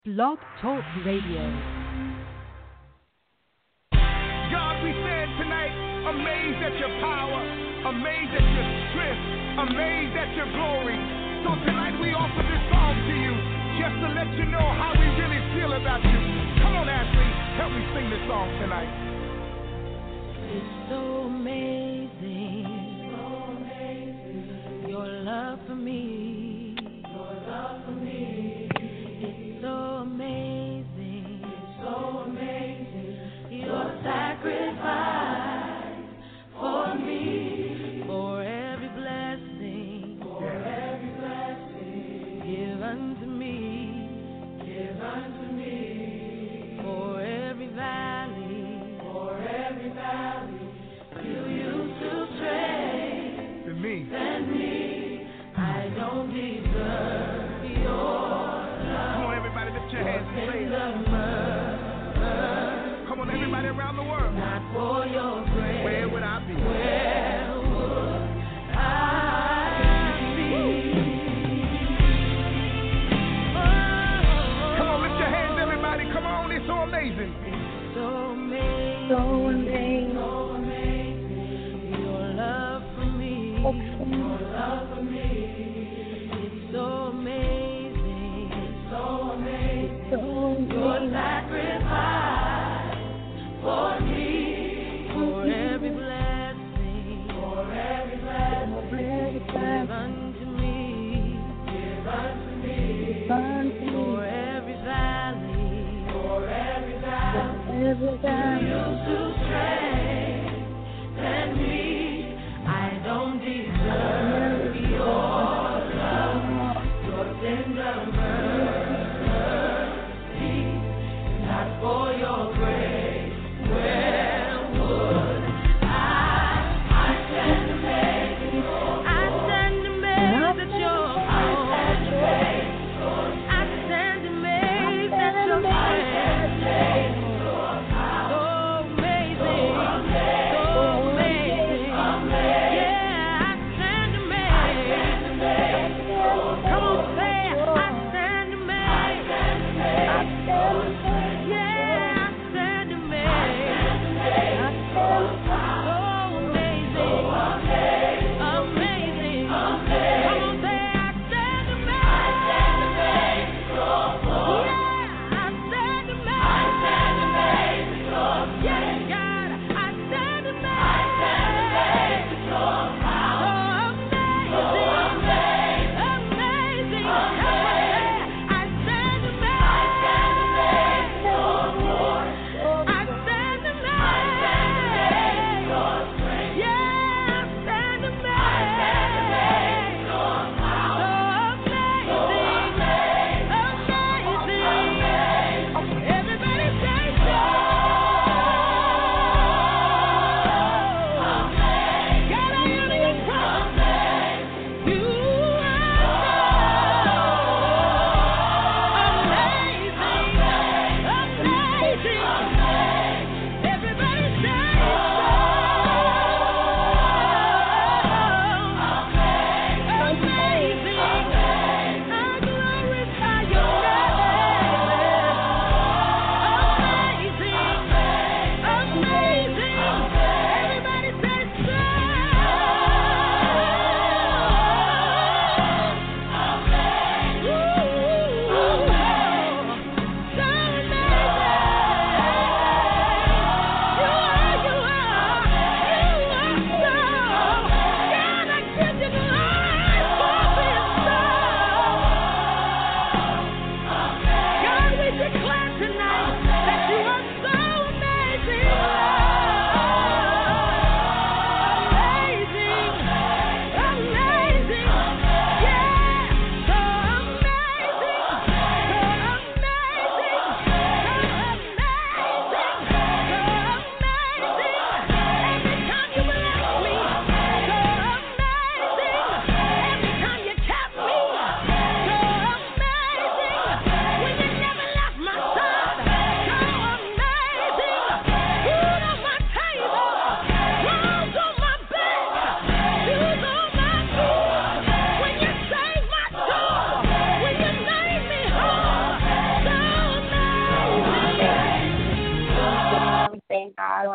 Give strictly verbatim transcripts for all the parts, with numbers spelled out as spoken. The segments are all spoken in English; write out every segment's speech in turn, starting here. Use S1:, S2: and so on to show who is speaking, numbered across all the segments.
S1: Blog Talk Radio.
S2: God, we stand tonight amazed at your power, amazed at your strength, amazed at your glory. So tonight we offer this song to you just to let you know how we really feel about you. Come on, Ashley, help me sing this song tonight.
S3: It's so amazing, so amazing, your love for me, your love for me. It's so amazing, it's so amazing, your sacrifice for me, for every blessing, for every blessing, give unto me, give unto me, for every valley, for every valley, you used to trade
S2: To me.
S3: than me. I don't deserve your
S2: Come on, everybody, lift your hands and say it. Come on, everybody around the world.
S3: Not for your grace,
S2: Where would I be?
S3: where would I be? Oh,
S2: Come on, lift your hands, everybody. Come on, it's so amazing.
S3: so amazing,
S4: So amazing.
S3: so amazing, your love for me, your love for me. It's so amazing, it's so amazing,
S4: So
S3: your
S4: amazing.
S3: sacrifice for me, for every blessing, for every blessing, give unto me, give unto me, for every valley, for every valley,
S4: Every time.
S3: you to strength than me. I don't deserve your love, your tender mercy, not for your grace. Where would I? I stand amazed. I stand amazed at your grace. I stand amazed at your grace. So amazing.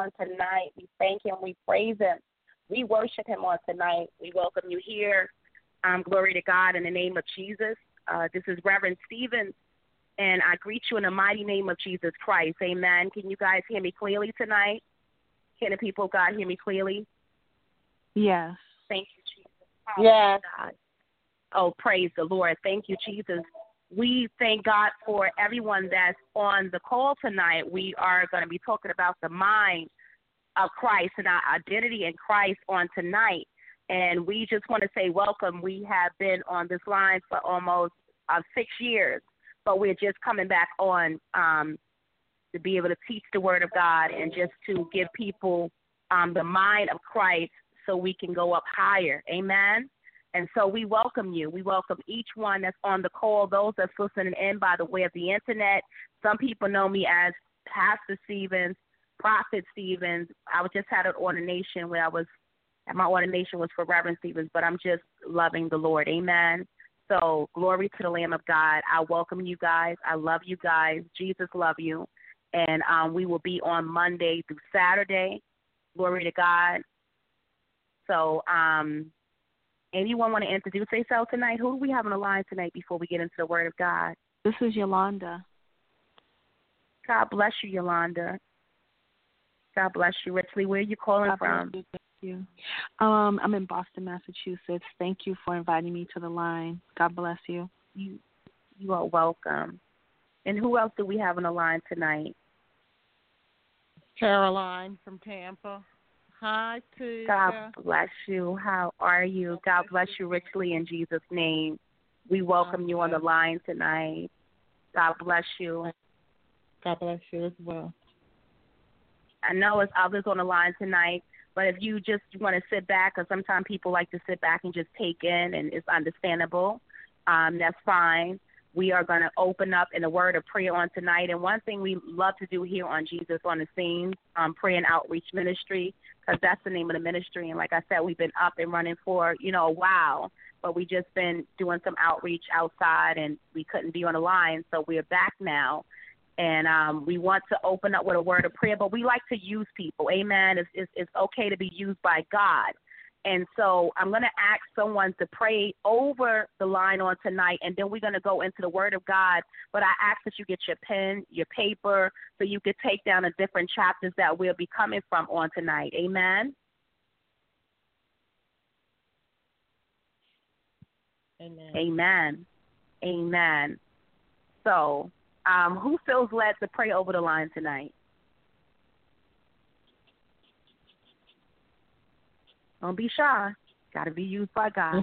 S5: on tonight. We thank him. We praise him. We worship him on tonight. We welcome you here. Um, glory to God in the name of Jesus. Uh, this is Reverend Stevens, and I greet you in the mighty name of Jesus Christ. Amen. Can you guys hear me clearly tonight? Can the people of God hear me clearly?
S6: Yes.
S5: Thank you, Jesus.
S4: Yes.
S5: God. Oh, praise the Lord. Thank you, Jesus. We thank God for everyone that's on the call tonight. We are going to be talking about the mind of Christ and our identity in Christ on tonight. And we just want to say welcome. We have been on this line for almost uh, six years, but we're just coming back on um, to be able to teach the Word of God and just to give people um, the mind of Christ so we can go up higher. Amen. And so we welcome you. We welcome each one that's on the call, those that's listening in by the way of the Internet. Some people know me as Pastor Stevens, Prophet Stevens. I was just had an ordination where I was, my ordination was for Reverend Stevens, but I'm just loving the Lord. Amen. So glory to the Lamb of God. I welcome you guys. I love you guys. Jesus love you. And um, we will be on Monday through Saturday. Glory to God. So, um, anyone want to introduce themselves tonight? Who do we have on the line tonight before we get into the Word of God?
S6: This is Yolanda.
S5: God bless you, Yolanda. God bless you richly. Where are you calling
S6: God
S5: from?
S6: Bless you. Thank you. Um, I'm in Boston, Massachusetts. Thank you for inviting me to the line. God bless you.
S5: You, you are welcome. And who else do we have on the line tonight?
S7: Caroline from Tampa. Hi, Tisha.
S5: God bless you. How are you? God bless you richly in Jesus' name. We welcome you on the line tonight. God bless you.
S7: God bless you as well.
S5: I know it's others on the line tonight, but if you just want to sit back, because sometimes people like to sit back and just take in, and it's understandable, um, that's fine. We are going to open up in a word of prayer on tonight. And one thing we love to do here on Jesus on the Scene, um, Prayer and Outreach Ministry, because that's the name of the ministry. And like I said, we've been up and running for, you know, a while, but we just been doing some outreach outside, and we couldn't be on the line, so we're back now. And um, we want to open up with a word of prayer, but we like to use people. Amen. It's, it's, it's okay to be used by God. And so I'm going to ask someone to pray over the line on tonight, and then we're going to go into the Word of God. But I ask that you get your pen, your paper, so you could take down the different chapters that we'll be coming from on tonight. Amen?
S7: Amen.
S5: Amen. Amen. So um, who feels led to pray over the line tonight? Don't be shy. Got to be used by God.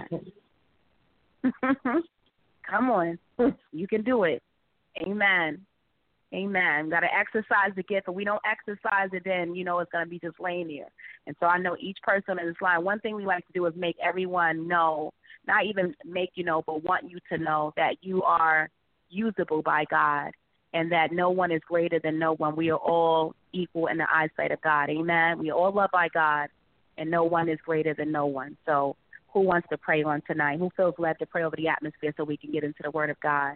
S5: Come on. You can do it. Amen. Amen. Got to exercise the gift. If we don't exercise it, then, you know, it's going to be just laying there. And so I know each person in this line, one thing we like to do is make everyone know, not even make you know, but want you to know that you are usable by God and that no one is greater than no one. We are all equal in the eyesight of God. Amen. We are all loved by God. And no one is greater than no one. So who wants to pray on tonight? Who feels led to pray over the atmosphere so we can get into the Word of God?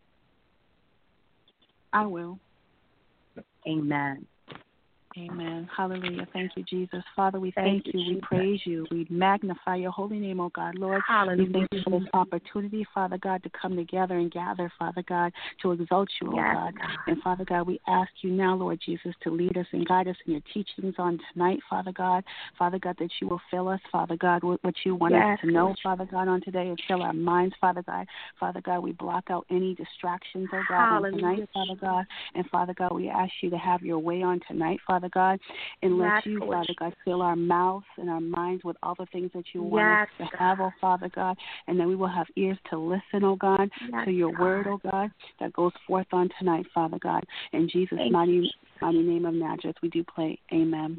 S6: I will.
S5: Amen.
S6: Amen. Hallelujah. Thank you, Jesus. Father, we thank,
S5: Thank you,
S6: you. We
S5: Jesus.
S6: praise you. We magnify your holy name, oh God. Lord,
S5: Hallelujah.
S6: we thank you for this opportunity, Father God, to come together and gather, Father God, to exalt you, oh
S5: Yes,
S6: God.
S5: God.
S6: And Father God, we ask you now, Lord Jesus, to lead us and guide us in your teachings on tonight, Father God. Father God, that you will fill us, Father God, with what you want
S5: Yes,
S6: us to know,
S5: Lord.
S6: Father God, on today, and fill our minds, Father God. Father God, we block out any distractions, oh God,
S5: Hallelujah.
S6: on tonight, Father God. And Father God, we ask you to have your way on tonight, Father God. And let
S5: Yes,
S6: you,
S5: Lord.
S6: Father God, fill our mouths and our minds with all the things that you want
S5: Yes,
S6: us to
S5: God.
S6: have, oh Father God. And then we will have ears to listen, oh God,
S5: Yes,
S6: to your
S5: God.
S6: word, oh God, that goes forth on tonight, Father God. In Jesus'
S5: Thank
S6: mighty, mighty name of Nazareth, we do pray. Amen.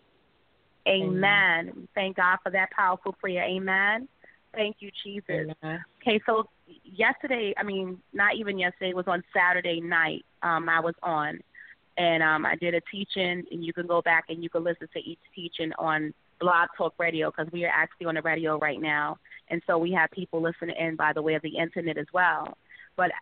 S5: Amen. Thank God for that powerful prayer. Amen. Thank you, Jesus.
S7: Amen.
S5: Okay, so yesterday, I mean, not even yesterday, it was on Saturday night um, I was on. And um, I did a teaching, and you can go back and you can listen to each teaching on Blog Talk Radio because we are actually on the radio right now. And so we have people listening in by the way of the Internet as well. But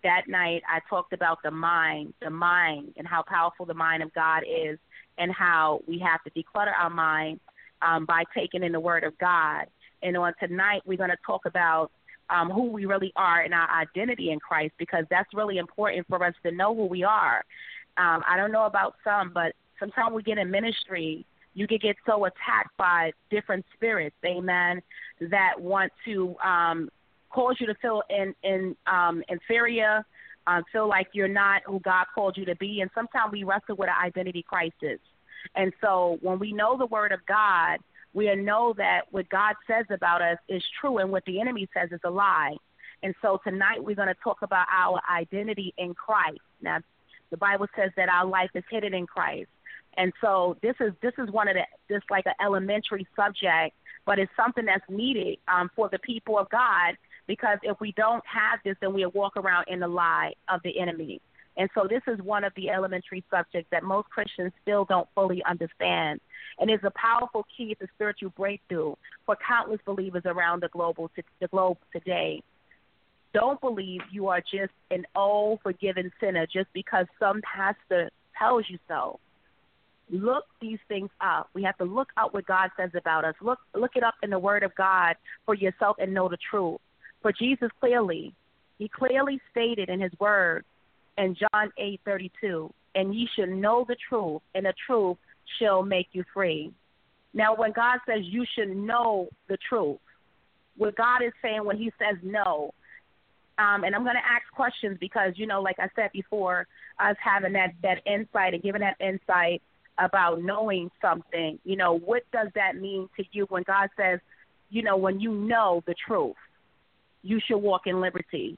S5: that night I talked about the mind, the mind, and how powerful the mind of God is, and how we have to declutter our mind um, by taking in the Word of God. And on tonight, we're going to talk about um, who we really are and our identity in Christ, because that's really important for us to know who we are. Um, I don't know about some, but sometimes we get in ministry, you can get so attacked by different spirits, amen, that want to um, cause you to feel in, in, um, inferior, uh, feel like you're not who God called you to be. And sometimes we wrestle with an identity crisis. And so when we know the Word of God, we know that what God says about us is true and what the enemy says is a lie. And so tonight we're going to talk about our identity in Christ. Now, the Bible says that our life is hidden in Christ. And so this is this is one of the, this like an elementary subject, but it's something that's needed um, for the people of God, because if we don't have this, then we'll walk around in the lie of the enemy. And so this is one of the elementary subjects that most Christians still don't fully understand. And it's a powerful key to spiritual breakthrough for countless believers around the global the globe today. Don't believe you are just an old forgiven sinner just because some pastor tells you so. Look these things up. We have to look up what God says about us. Look look it up in the Word of God for yourself and know the truth. For Jesus clearly, he clearly stated in his word in John eight thirty-two, and ye shall know the truth, and the truth shall make you free. Now, when God says you should know the truth, what God is saying when he says no, um, and I'm going to ask questions because, you know, like I said before, us having that, that insight and giving that insight about knowing something, you know, what does that mean to you when God says, you know, when you know the truth, you should walk in liberty?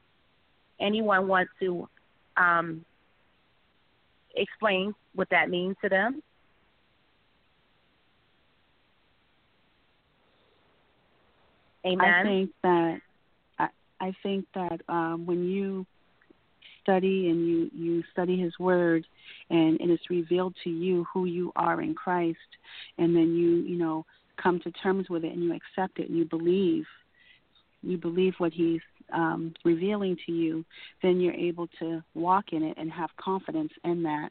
S5: Anyone want to um, explain what that means to them? Amen.
S6: I think that I, I think that um, when you study and you, you study his word and, and it's revealed to you who you are in Christ, and then you, you know, come to terms with it and you accept it and you believe, you believe what he's um, revealing to you, then you're able to walk in it and have confidence in that.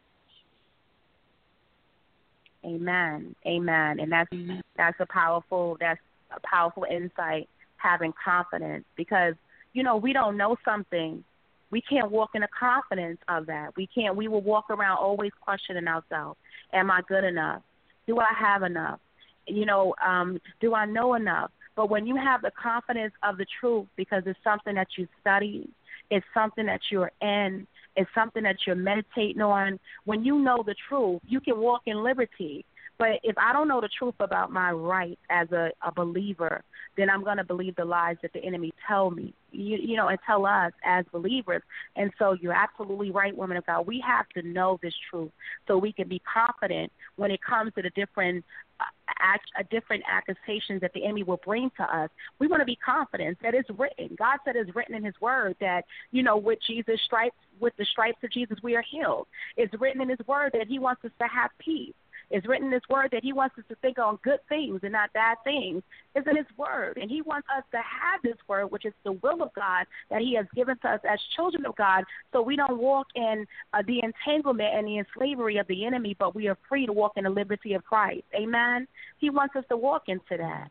S5: Amen. Amen. And that's Amen. that's a powerful that's a powerful insight, having confidence, because, you know, we don't know something. We can't walk in the confidence of that. We can't. We will walk around always questioning ourselves. Am I good enough? Do I have enough? You know, um, do I know enough? But when you have the confidence of the truth, because it's something that you study, it's something that you're in, it's something that you're meditating on, when you know the truth, you can walk in liberty. But if I don't know the truth about my rights as a, a believer, then I'm going to believe the lies that the enemy tell me, you, you know, and tell us as believers. And so you're absolutely right, woman of God. We have to know this truth so we can be confident when it comes to the different uh, act, uh, different accusations that the enemy will bring to us. We want to be confident that it's written. God said it's written in his word that, you know, with Jesus' stripes, with the stripes of Jesus, we are healed. It's written in his word that he wants us to have peace. It's written in his word that he wants us to think on good things and not bad things. It's in his word. And he wants us to have this word, which is the will of God that he has given to us as children of God, so we don't walk in uh, the entanglement and the slavery of the enemy, but we are free to walk in the liberty of Christ. Amen? He wants us to walk into that,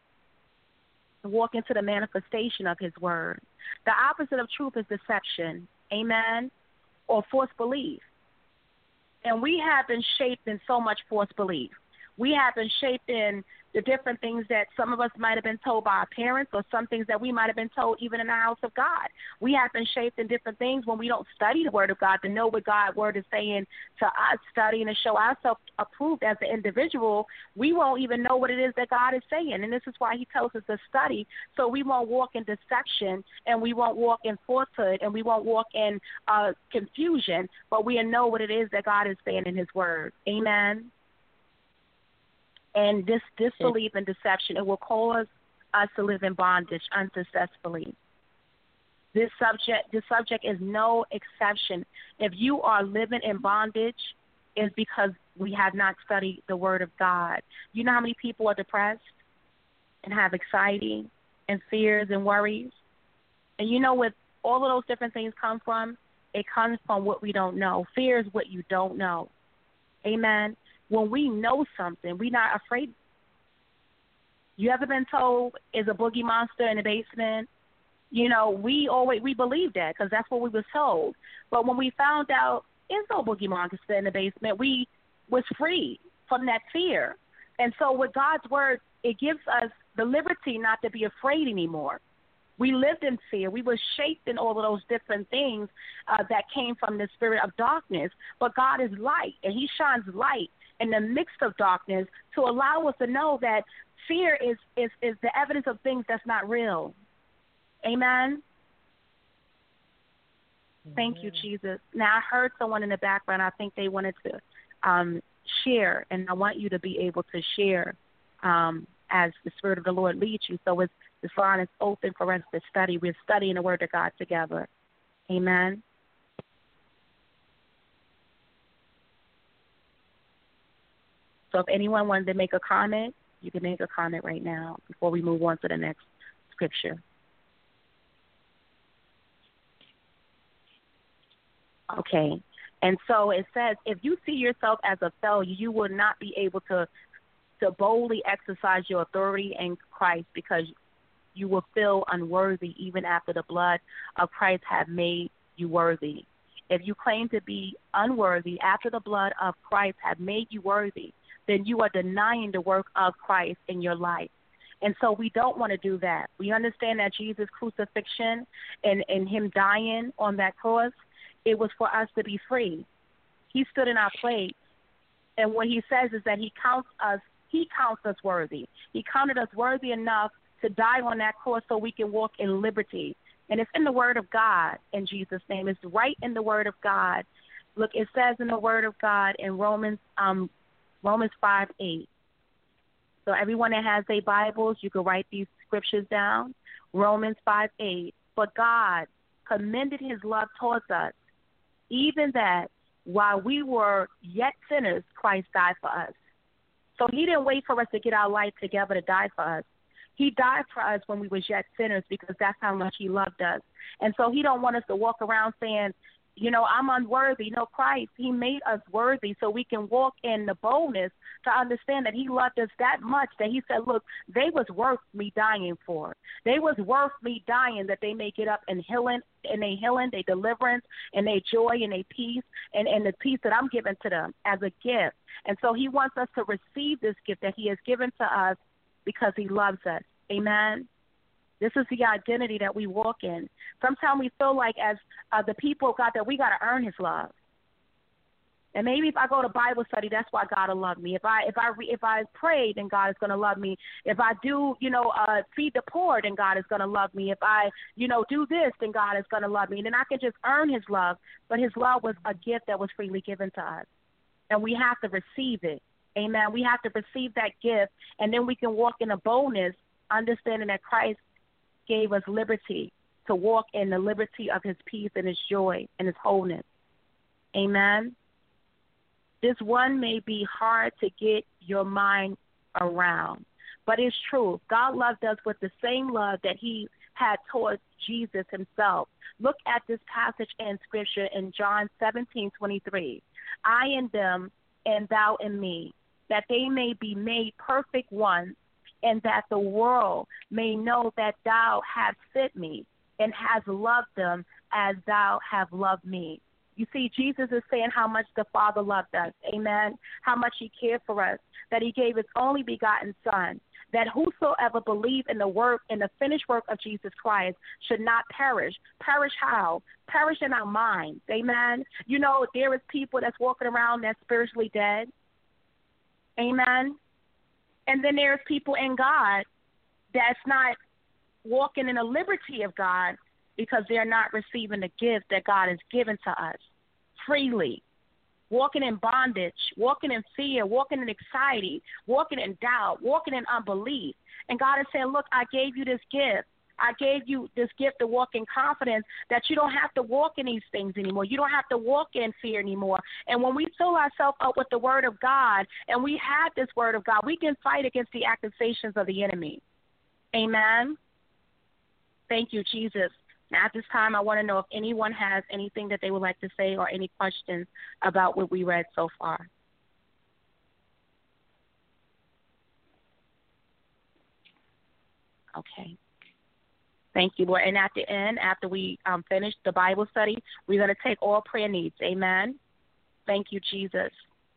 S5: to walk into the manifestation of his word. The opposite of truth is deception. Amen? Or false belief. And we have been shaped in so much false belief. We have been shaped in the different things that some of us might have been told by our parents, or some things that we might have been told even in the house of God. We have been shaped in different things when we don't study the word of God to know what God's word is saying to us, studying to show ourselves approved as an individual. We won't even know what it is that God is saying. And this is why he tells us to study, so we won't walk in deception, and we won't walk in falsehood, and we won't walk in uh, confusion, but we know what it is that God is saying in his word. Amen. And this disbelief and deception, it will cause us to live in bondage unsuccessfully. This subject, this subject is no exception. If you are living in bondage, it's because we have not studied the word of God. You know how many people are depressed and have anxiety and fears and worries? And you know what all of those different things come from? It comes from what we don't know. Fear is what you don't know. Amen. When we know something, we're not afraid. You ever been told is a boogie monster in the basement? You know, we always we believed that because that's what we was told. But when we found out there's no boogie monster in the basement, we was free from that fear. And so with God's word, it gives us the liberty not to be afraid anymore. We lived in fear. We were shaped in all of those different things uh, that came from the spirit of darkness. But God is light, and he shines light in the midst of darkness to allow us to know that fear is, is, is the evidence of things that's not real. Amen? Mm-hmm. Thank you, Jesus. Now, I heard someone in the background. I think they wanted to um, share, and I want you to be able to share um, as the Spirit of the Lord leads you. So it's, this line is open for us to study. We're studying the Word of God together. Amen? So if anyone wanted to make a comment, you can make a comment right now before we move on to the next scripture. Okay. And so it says, if you see yourself as a failure, you will not be able to, to boldly exercise your authority in Christ because you will feel unworthy even after the blood of Christ have made you worthy. If you claim to be unworthy after the blood of Christ have made you worthy, then you are denying the work of Christ in your life. And so we don't want to do that. We understand that Jesus' crucifixion and, and him dying on that cross, it was for us to be free. He stood in our place. And what he says is that he counts us, he counts us worthy. He counted us worthy enough to die on that cross so we can walk in liberty. And it's in the Word of God in Jesus' name. It's right in the Word of God. Look, it says in the Word of God in Romans um, Romans five eight. So everyone that has their Bibles, you can write these scriptures down. Romans five eight. But God commended his love towards us, even that while we were yet sinners, Christ died for us. So he didn't wait for us to get our life together to die for us. He died for us when we were yet sinners because that's how much he loved us. And so he don't want us to walk around saying, you know, I'm unworthy. No, Christ, he made us worthy so we can walk in the boldness to understand that he loved us that much that he said, look, they was worth me dying for. They was worth me dying that they may get up and healing, and they healing, they deliverance, and they joy, and they peace, and, and the peace that I'm giving to them as a gift. And so he wants us to receive this gift that he has given to us because he loves us. Amen. This is the identity that we walk in. Sometimes we feel like as uh, the people of God that we got to earn his love. And maybe if I go to Bible study, that's why God will love me. If I if I if I pray, then God is going to love me. If I do, you know, uh, feed the poor, then God is going to love me. If I, you know, do this, then God is going to love me. And then I can just earn his love. But his love was a gift that was freely given to us. And we have to receive it. Amen. We have to receive that gift. And then we can walk in a boldness, understanding that Christ gave us liberty to walk in the liberty of his peace and his joy and his wholeness. Amen. This one may be hard to get your mind around, but it's true. God loved us with the same love that he had towards Jesus himself. Look at this passage in Scripture in John seventeen twenty-three. I in them and thou in me, that they may be made perfect one, and that the world may know that thou hast sent me and hast loved them as thou hast loved me. You see, Jesus is saying how much the Father loved us, amen, how much he cared for us, that he gave his only begotten Son, that whosoever believe in the work, in the finished work of Jesus Christ should not perish. Perish how? Perish in our minds, amen. You know, there is people that's walking around that's spiritually dead, amen. And then there's people in God that's not walking in the liberty of God because they're not receiving the gift that God has given to us freely. Walking in bondage, walking in fear, walking in anxiety, walking in doubt, walking in unbelief. And God is saying, look, I gave you this gift. I gave you this gift to walk in confidence that you don't have to walk in these things anymore. You don't have to walk in fear anymore. And when we fill ourselves up with the word of God and we have this word of God, we can fight against the accusations of the enemy. Amen. Thank you, Jesus. Now, at this time, I want to know if anyone has anything that they would like to say or any questions about what we read so far. Okay. Thank you, Lord. And at the end, after we um, finish the Bible study, we're going to take all prayer needs. Amen. Thank you, Jesus.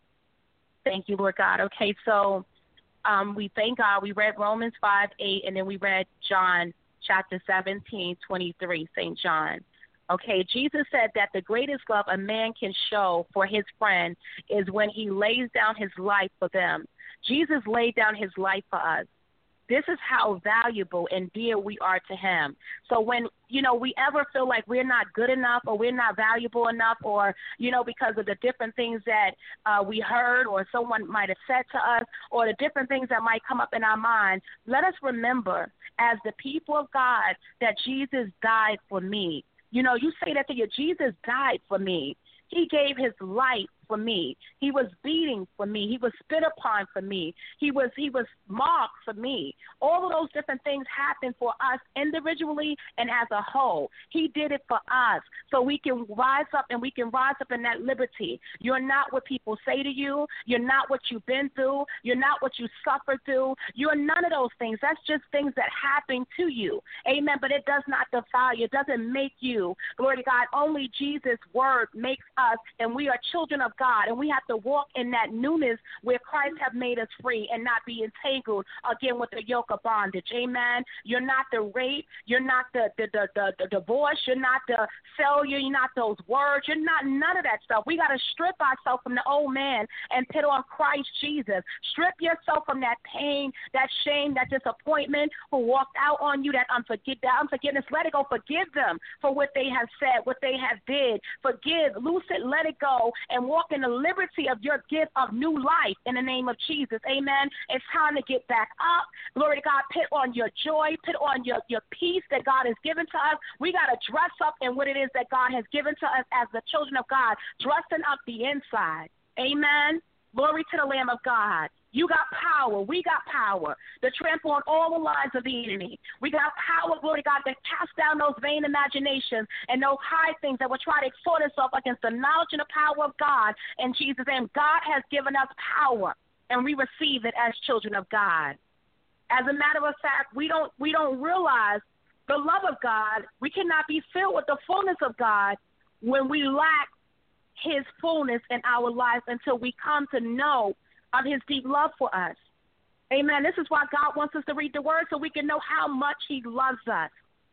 S5: Thank you, Lord God. Okay, so um, we thank God. We read Romans five, eight, and then we read John chapter seventeen, twenty-three, Saint John. Okay, Jesus said that the greatest love a man can show for his friend is when he lays down his life for them. Jesus laid down his life for us. This is how valuable and dear we are to him. So when, you know, we ever feel like we're not good enough or we're not valuable enough or, you know, because of the different things that uh, we heard or someone might have said to us or the different things that might come up in our mind, let us remember as the people of God that Jesus died for me. You know, you say that to you, Jesus died for me. He gave his life for me. He was beating for me. He was spit upon for me. He was he was mocked for me. All of those different things happened for us individually and as a whole. He did it for us so we can rise up and we can rise up in that liberty. You're not what people say to you. You're not what you've been through. You're not what you suffered through. You're none of those things. That's just things that happen to you. Amen. But it does not defile you. It doesn't make you. Glory to God. Only Jesus' word makes us, and we are children of God, and we have to walk in that newness where Christ have made us free and not be entangled again with the yoke of bondage. Amen. You're not the rape. You're not the the, the, the, the divorce. You're not the failure. You're not those words. You're not none of that stuff. We got to strip ourselves from the old man and put on Christ Jesus. Strip yourself from that pain, that shame, that disappointment who walked out on you, that, unforg- that unforgiveness. Let it go. Forgive them for what they have said, what they have did. Forgive, loose it, let it go, and walk in the liberty of your gift of new life in the name of Jesus. Amen. It's time to get back up. Glory to God. Put on your joy. Put on your, your peace that God has given to us. We got to dress up in what it is that God has given to us as the children of God, dressing up the inside. Amen. Glory to the Lamb of God. You got power. We got power to trample on all the lies of the enemy. We got power, glory to God, to cast down those vain imaginations and those high things that will try to exhort us against the knowledge and the power of God in Jesus' name. God has given us power, and we receive it as children of God. As a matter of fact, we don't we don't realize the love of God. We cannot be filled with the fullness of God when we lack his fullness in our life until we come to know of his deep love for us. Amen. This is why God wants us to read the word so we can know how much he loves us.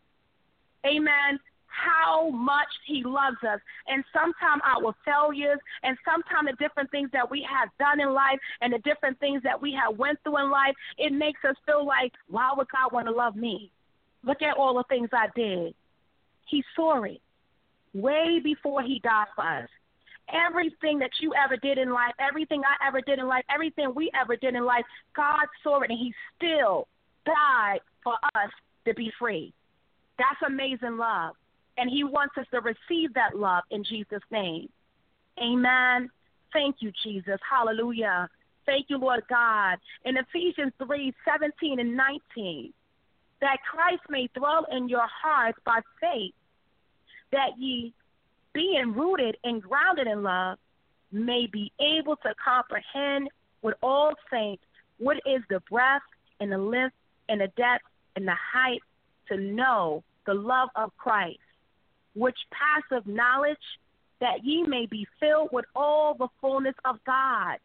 S5: Amen. How much he loves us. And sometimes our failures and sometimes the different things that we have done in life and the different things that we have went through in life, it makes us feel like, why would God want to love me? Look at all the things I did. He saw it way before he died for us. Everything that you ever did in life, everything I ever did in life, everything we ever did in life, God saw it, and he still died for us to be free. That's amazing love, and he wants us to receive that love in Jesus' name. Amen. Thank you, Jesus. Hallelujah. Thank you, Lord God. In Ephesians three, seventeen and nineteen, that Christ may dwell in your hearts by faith, that ye, being rooted and grounded in love, may be able to comprehend with all saints what is the breadth and the length and the depth and the height, to know the love of Christ, which passeth knowledge, that ye may be filled with all the fullness of God.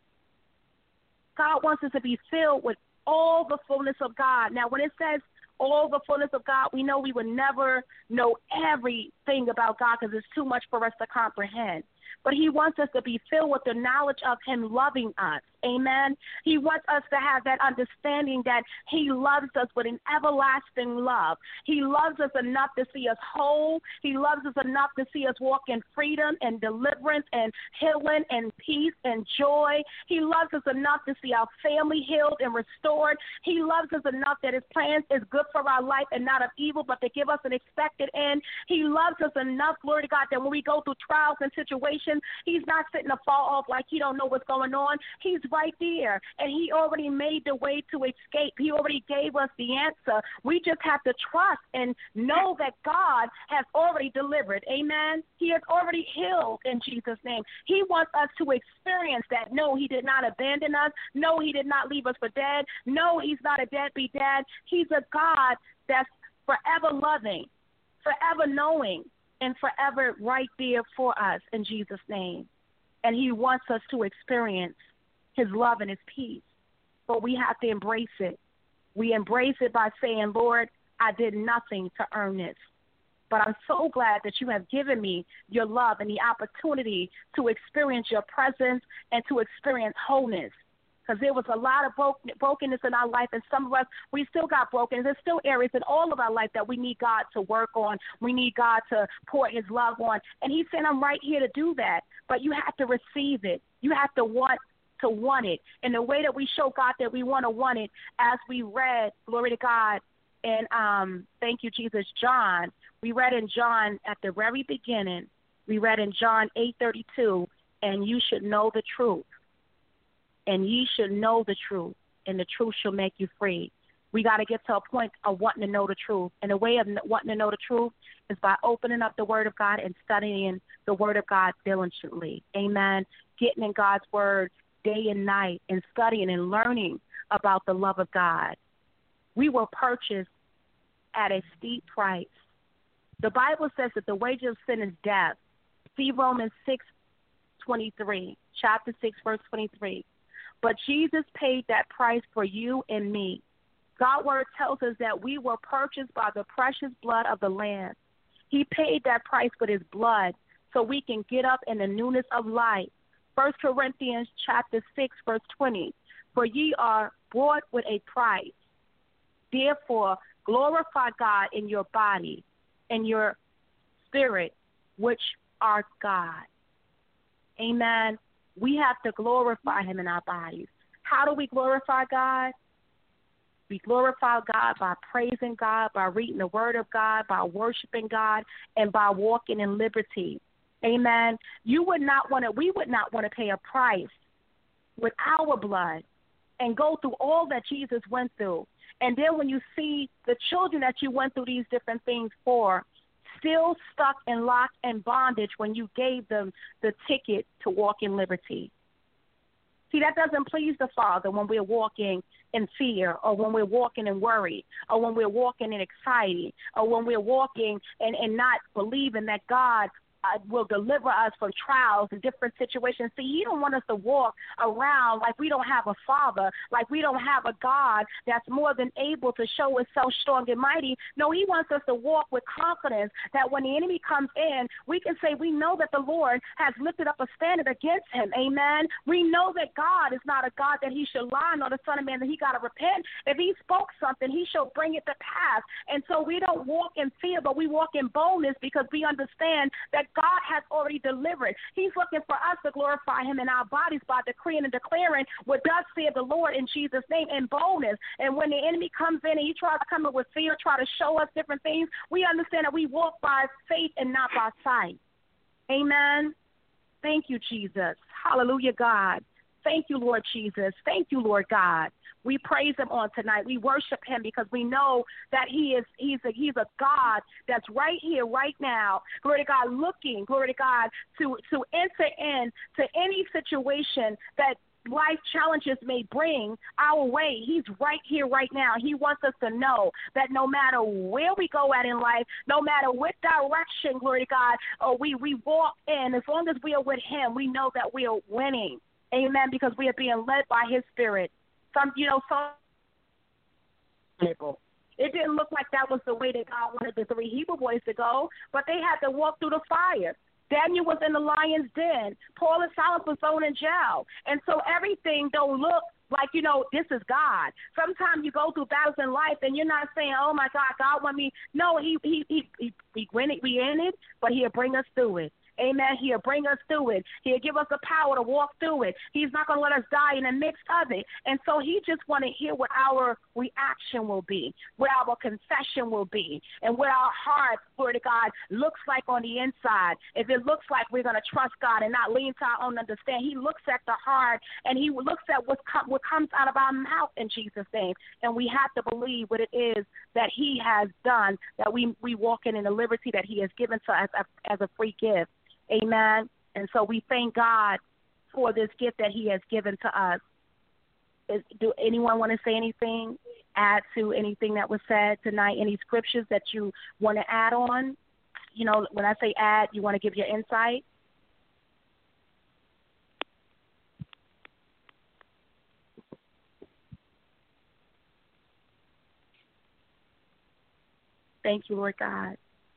S5: God wants us to be filled with all the fullness of God. Now, when it says all the fullness of God, we know we would never know everything about God because it's too much for us to comprehend. But he wants us to be filled with the knowledge of him loving us. Amen. He wants us to have that understanding that he loves us with an everlasting love. He loves us enough to see us whole. He loves us enough to see us walk in freedom and deliverance and healing and peace and joy. He loves us enough to see our family healed and restored. He loves us enough that his plans is good for our life and not of evil, but to give us an expected end. He loves us enough, glory to God, that when we go through trials and situations, situation. He's not sitting afar off like he don't know what's going on. He's right there, and he already made the way to escape. He already gave us the answer. We just have to trust and know that God has already delivered. Amen. He has already healed in Jesus' name. He wants us to experience that. No, he did not abandon us. No, he did not leave us for dead. No, he's not a deadbeat dad. He's a God that's forever loving, forever knowing, and forever right there for us in Jesus' name. And he wants us to experience his love and his peace. But we have to embrace it. We embrace it by saying, Lord, I did nothing to earn this. But I'm so glad that you have given me your love and the opportunity to experience your presence and to experience wholeness. Because there was a lot of broken, brokenness in our life, and some of us, we still got broken. There's still areas in all of our life that we need God to work on. We need God to pour his love on. And he's saying, I'm right here to do that. But you have to receive it. You have to want to want it. And the way that we show God that we want to want it, as we read, glory to God, and um, thank you, Jesus, John. We read in John at the very beginning, we read in John eight thirty-two, and you should know the truth. And ye should know the truth, and the truth shall make you free. We got to get to a point of wanting to know the truth. And the way of wanting to know the truth is by opening up the Word of God and studying the Word of God diligently. Amen. Getting in God's Word day and night and studying and learning about the love of God. We were purchased at a steep price. The Bible says that the wages of sin is death. See Romans six twenty-three, chapter six, verse twenty-three. But Jesus paid that price for you and me. God's word tells us that we were purchased by the precious blood of the Lamb. He paid that price with his blood so we can get up in the newness of life. First Corinthians chapter six, verse twenty. For ye are bought with a price. Therefore, glorify God in your body and your spirit, which are God. Amen. We have to glorify him in our bodies. How do we glorify God? We glorify God by praising God, by reading the word of God, by worshiping God, and by walking in liberty. Amen. You would not want to, we would not want to pay a price with our blood and go through all that Jesus went through. And then when you see the children that you went through these different things for, still stuck and locked in bondage when you gave them the ticket to walk in liberty. See, that doesn't please the Father when we're walking in fear, or when we're walking in worry, or when we're walking in anxiety, or when we're walking and, and not believing that God Uh, will deliver us from trials and different situations. See, he don't want us to walk around like we don't have a Father, like we don't have a God that's more than able to show himself strong and mighty. No, he wants us to walk with confidence that when the enemy comes in, we can say we know that the Lord has lifted up a standard against him. Amen. We know that God is not a God that he should lie, nor the Son of Man that he got to repent. If he spoke something, he shall bring it to pass. And so we don't walk in fear, but we walk in boldness because we understand that God has already delivered. He's looking for us to glorify him in our bodies by decreeing and declaring what does say the Lord in Jesus' name in boldness. And when the enemy comes in and he tries to come in with fear, try to show us different things, we understand that we walk by faith and not by sight. Amen. Thank you, Jesus. Hallelujah, God. Thank you, Lord Jesus. Thank you, Lord God. We praise him on tonight. We worship him because we know that he is he's a, he's a God that's right here, right now. Glory to God, looking, glory to God, to, to enter in to any situation that life challenges may bring our way. He's right here, right now. He wants us to know that no matter where we go at in life, no matter what direction, glory to God, or we, we walk in, as long as we are with him, we know that we are winning. Amen, because we are being led by his spirit. Some, you know, some people. It didn't look like that was the way that God wanted the three Hebrew boys to go, but they had to walk through the fire. Daniel was in the lion's den. Paul and Silas was thrown in jail. And so everything don't look like, you know, this is God. Sometimes you go through battles in life and you're not saying, oh, my God, God want me. No, he he he, he we win it, we in it, but he'll bring us through it. Amen. He'll bring us through it. He'll give us the power to walk through it. He's not going to let us die in the midst of it. And so he just want to hear what our reaction will be, what our confession will be, and what our heart, glory to God, looks like on the inside. If it looks like we're going to trust God and not lean to our own understanding, he looks at the heart and he looks at what, com- what comes out of our mouth in Jesus' name. And we have to believe what it is that he has done, that we, we walk in in the liberty that he has given to us as, as a free gift. Amen. And so we thank God for this gift that he has given to us. Is, do anyone want to say anything, add to anything that was said tonight? Any scriptures that you want to add on? You know, when I say add, you want to give your insight? Thank you, Lord God.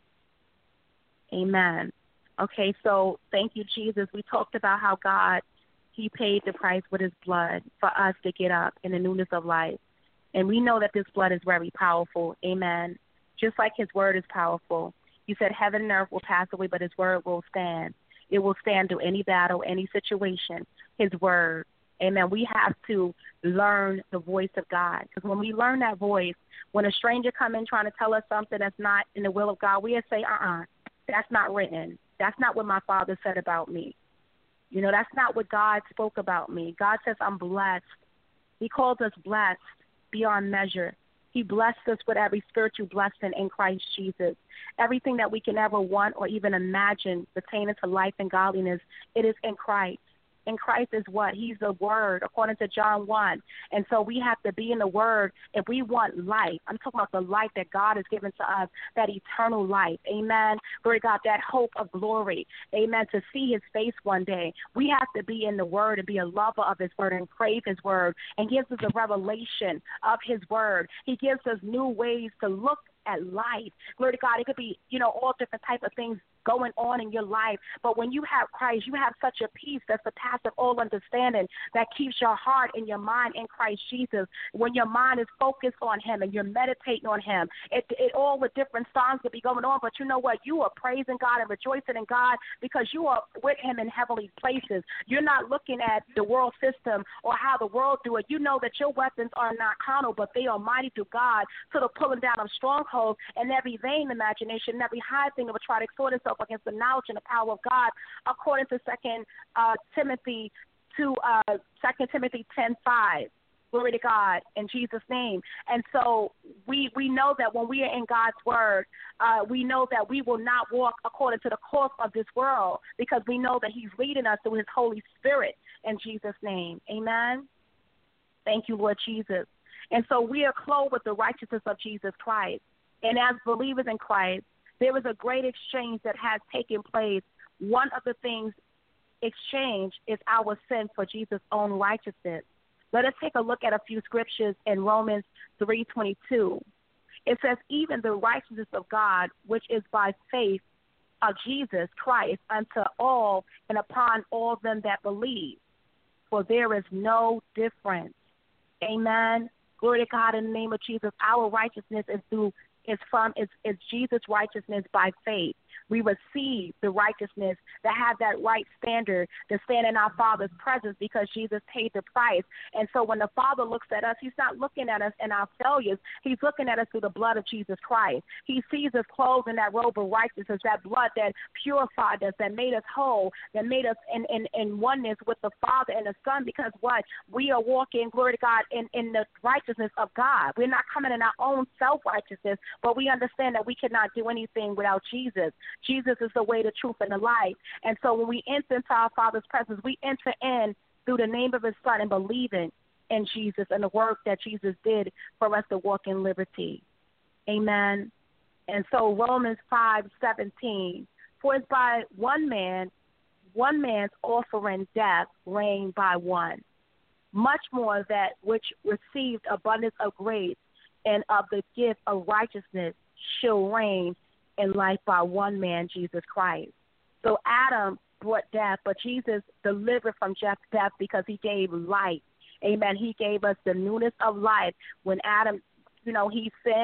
S5: Amen. Okay, so thank you, Jesus. We talked about how God, he paid the price with his blood for us to get up in the newness of life. And we know that this blood is very powerful. Amen. Just like his word is powerful. You said heaven and earth will pass away, but his word will stand. It will stand through any battle, any situation, his word. Amen. We have to learn the voice of God. Because when we learn that voice, when a stranger come in trying to tell us something that's not in the will of God, we'll say, uh-uh, that's not written. That's not what my father said about me. You know, that's not what God spoke about me. God says I'm blessed. He calls us blessed beyond measure. He blessed us with every spiritual blessing in Christ Jesus. Everything that we can ever want or even imagine pertaining to life and godliness, it is in Christ. And Christ is what? He's the Word, according to John one. And so we have to be in the Word if we want life. I'm talking about the life that God has given to us, that eternal life. Amen. Glory to God, that hope of glory. Amen. To see his face one day. We have to be in the Word and be a lover of his Word and crave his Word, and gives us a revelation of his Word. He gives us new ways to look at life. Glory to God. It could be, you know, all different type of things going on in your life. But when you have Christ, you have such a peace that surpasses all understanding, that keeps your heart and your mind in Christ Jesus. When your mind is focused on him and you're meditating on him, it, it all the different songs could be going on. But you know what? You are praising God and rejoicing in God because you are with him in heavenly places. You're not looking at the world system or how the world do it. You know that your weapons are not carnal, but they are mighty to God, to the pulling down of strongholds and every vain imagination and every high thing that would try to exhort itself against the knowledge and the power of God, according to Second uh, Timothy to uh, Second Timothy ten five. Glory to God in Jesus' name. And so we we know that when we are in God's word, uh, we know that we will not walk according to the course of this world, because we know that he's leading us through his Holy Spirit in Jesus' name. Amen. Thank you, Lord Jesus. And so we are clothed with the righteousness of Jesus Christ. And as believers in Christ, there is a great exchange that has taken place. One of the things exchanged is our sin for Jesus' own righteousness. Let us take a look at a few scriptures in Romans three twenty-two. It says, even the righteousness of God, which is by faith of Jesus Christ, unto all and upon all them that believe. For there is no difference. Amen. Glory to God in the name of Jesus. Our righteousness is through is from is, is Jesus' righteousness by faith. We receive the righteousness that have that right standard to stand in our Father's presence because Jesus paid the price. And so when the Father looks at us, he's not looking at us in our failures. He's looking at us through the blood of Jesus Christ. He sees us clothed in that robe of righteousness, that blood that purified us, that made us whole, that made us in, in, in oneness with the Father and the Son, because what? We are walking, glory to God, in, in the righteousness of God. We're not coming in our own self-righteousness, but we understand that we cannot do anything without Jesus. Jesus is the way, the truth, and the life. And so when we enter into our Father's presence, we enter in through the name of his Son and believing in Jesus and the work that Jesus did for us to walk in liberty. Amen. And so Romans five seventeen, for it's by one man, one man's offering death reigned by one. Much more that which received abundance of grace and of the gift of righteousness shall reign in life by one man, Jesus Christ. So Adam brought death, but Jesus delivered from death because he gave life. Amen. He gave us the newness of life. When Adam, you know, he sinned,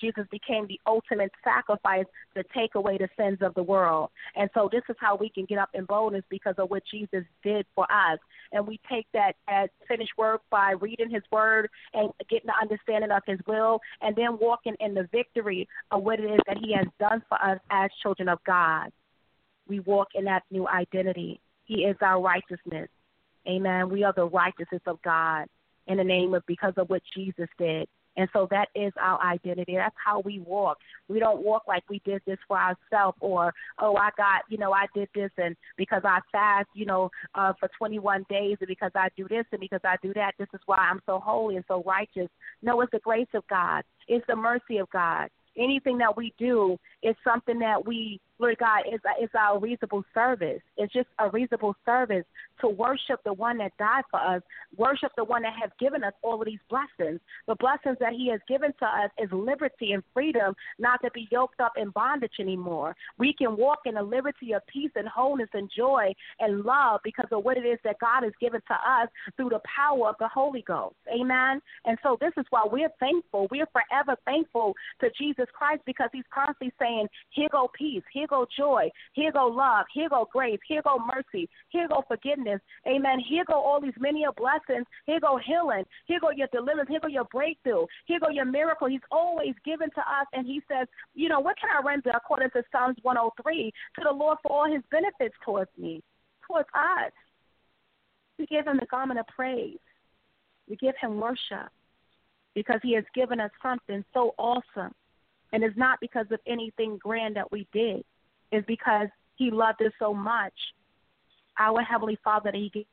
S5: Jesus became the ultimate sacrifice to take away the sins of the world. And so this is how we can get up in boldness because of what Jesus did for us. And we take that as finished work by reading his word and getting the understanding of his will and then walking in the victory of what it is that he has done for us as children of God. We walk in that new identity. He is our righteousness. Amen. We are the righteousness of God in the name of because of what Jesus did. And so that is our identity. That's how we walk. We don't walk like we did this for ourselves or, oh, I got, you know, I did this and because I fast, you know, uh, for twenty-one days and because I do this and because I do that, this is why I'm so holy and so righteous. No, it's the grace of God. It's the mercy of God. Anything that we do is something that we, Lord God, is is our reasonable service. It's just a reasonable service to worship the one that died for us, worship the one that has given us all of these blessings. The blessings that he has given to us is liberty and freedom, not to be yoked up in bondage anymore. We can walk in a liberty of peace and wholeness and joy and love because of what it is that God has given to us through the power of the Holy Ghost. Amen? And so this is why we're thankful. We're forever thankful to Jesus Christ because he's constantly saying, here go peace, here go joy, here go love, here go grace, here go mercy, here go forgiveness. Amen. Here go all these many blessings. Here go healing. Here go your deliverance. Here go your breakthrough. Here go your miracle. He's always given to us. And he says, you know, what can I render according to Psalms one oh three to the Lord for all his benefits towards me, towards us? We give him the garment of praise. We give him worship because he has given us something so awesome. And it's not because of anything grand that we did. It's because he loved us so much. Our Heavenly Father that he gave.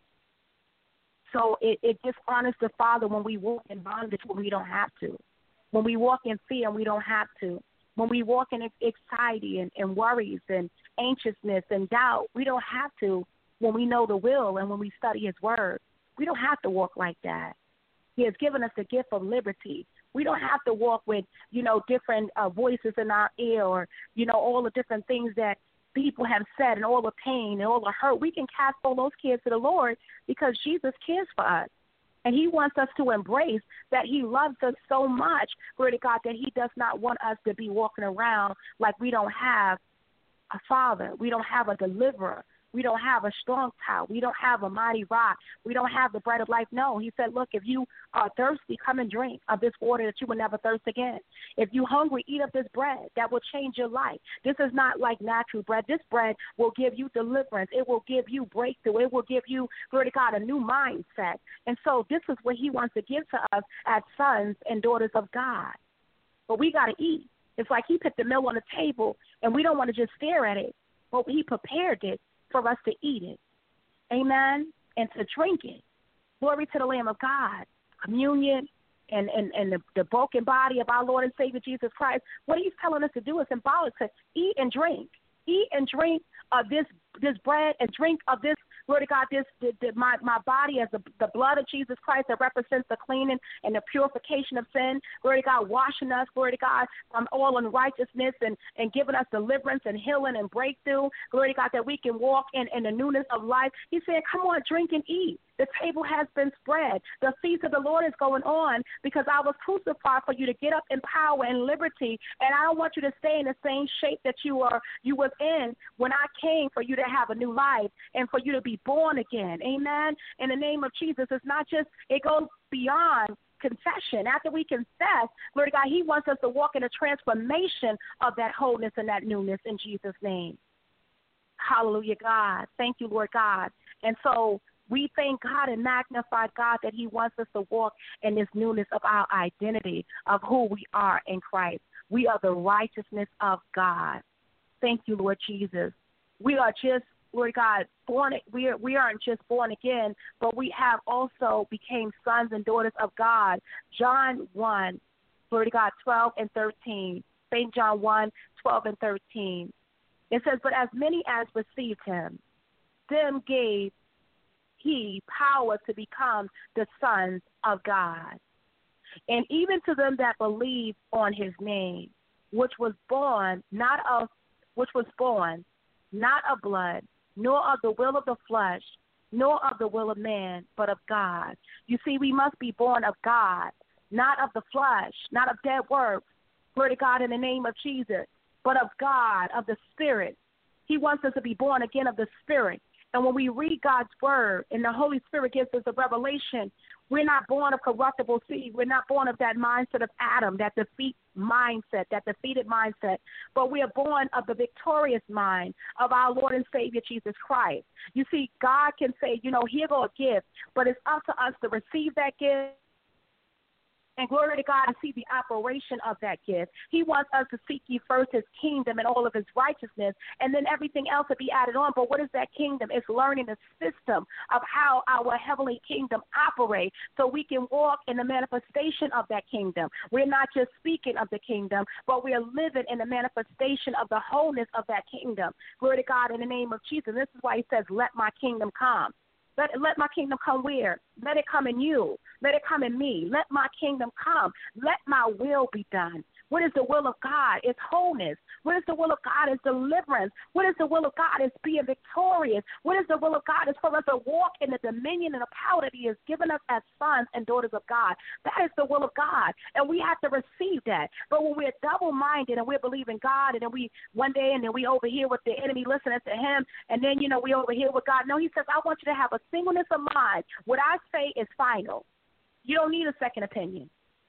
S5: So it, it dishonors the Father when we walk in bondage when we don't have to. When we walk in fear and we don't have to. When we walk in anxiety and, and worries and anxiousness and doubt, we don't have to when we know the will and when we study his word. We don't have to walk like that. He has given us the gift of liberty. We don't have to walk with, you know, different uh, voices in our ear or, you know, all the different things that people have said and all the pain and all the hurt. We can cast all those cares to the Lord because Jesus cares for us. And he wants us to embrace that he loves us so much, glory to God, that he does not want us to be walking around like we don't have a father. We don't have a deliverer. We don't have a strong tower. We don't have a mighty rock. We don't have the bread of life. No, he said, look, if you are thirsty, come and drink of this water that you will never thirst again. If you're hungry, eat of this bread that will change your life. This is not like natural bread. This bread will give you deliverance. It will give you breakthrough. It will give you, glory to God, a new mindset. And so this is what he wants to give to us as sons and daughters of God. But we got to eat. It's like he put the meal on the table, and we don't want to just stare at it, but he prepared it for us to eat it, amen, and to drink it. Glory to the Lamb of God. Communion and, and, and the, the broken body of our Lord and Savior Jesus Christ. What he's telling us to do is symbolic to eat and drink. Eat and drink of this this bread and drink of this, glory to God, this the, the, my, my body as the, the blood of Jesus Christ that represents the cleaning and the purification of sin. Glory to God, washing us, glory to God, from all unrighteousness and, and giving us deliverance and healing and breakthrough. Glory to God, that we can walk in, in the newness of life. He said, come on, drink and eat. The table has been spread. The feast of the Lord is going on because I was crucified for you to get up in power and liberty, and I don't want you to stay in the same shape that you are you was in when I came for you to have a new life and for you to be born again. Amen. In the name of Jesus, it's not just, it goes beyond confession. After we confess, Lord God, he wants us to walk in a transformation of that wholeness and that newness in Jesus' name. Hallelujah, God. Thank you, Lord God. And so we thank God and magnify God that he wants us to walk in this newness of our identity, of who we are in Christ. We are the righteousness of God. Thank you, Lord Jesus. We are just, Lord God, born. We are, we aren't just born again, but we have also became sons and daughters of God. John one, Lord God, twelve and thirteen. Saint John one, twelve and thirteen. It says, but as many as received him, them gave he power to become the sons of God. And even to them that believe on his name, which was born not of which was born not of blood, nor of the will of the flesh, nor of the will of man, but of God. You see, we must be born of God, not of the flesh, not of dead works, glory to God, in the name of Jesus, but of God, of the Spirit. He wants us to be born again of the Spirit. And when we read God's word and the Holy Spirit gives us a revelation, we're not born of corruptible seed. We're not born of that mindset of Adam, that defeat mindset, that defeated mindset. But we are born of the victorious mind of our Lord and Savior, Jesus Christ. You see, God can say, you know, here go a gift, but it's up to us to receive that gift. And glory to God to see the operation of that gift. He wants us to seek ye first his kingdom and all of his righteousness, and then everything else will be added on. But what is that kingdom? It's learning the system of how our heavenly kingdom operates so we can walk in the manifestation of that kingdom. We're not just speaking of the kingdom, but we are living in the manifestation of the wholeness of that kingdom. Glory to God in the name of Jesus. This is why he says, let my kingdom come. Let, let my kingdom come where? Let it come in you. Let it come in me. Let my kingdom come. Let my will be done. What is the will of God? It's wholeness. What is the will of God? It's deliverance. What is the will of God? It's being victorious. What is the will of God? It's for us to walk in the dominion and the power that he has given us as sons and daughters of God. That is the will of God, and we have to receive that. But when we're double-minded and we're believing God, and then we one day and then we over here with the enemy listening to him, and then, you know, we over here with God. No, he says, I want you to have a singleness of mind. What I say is final. You don't need a second opinion.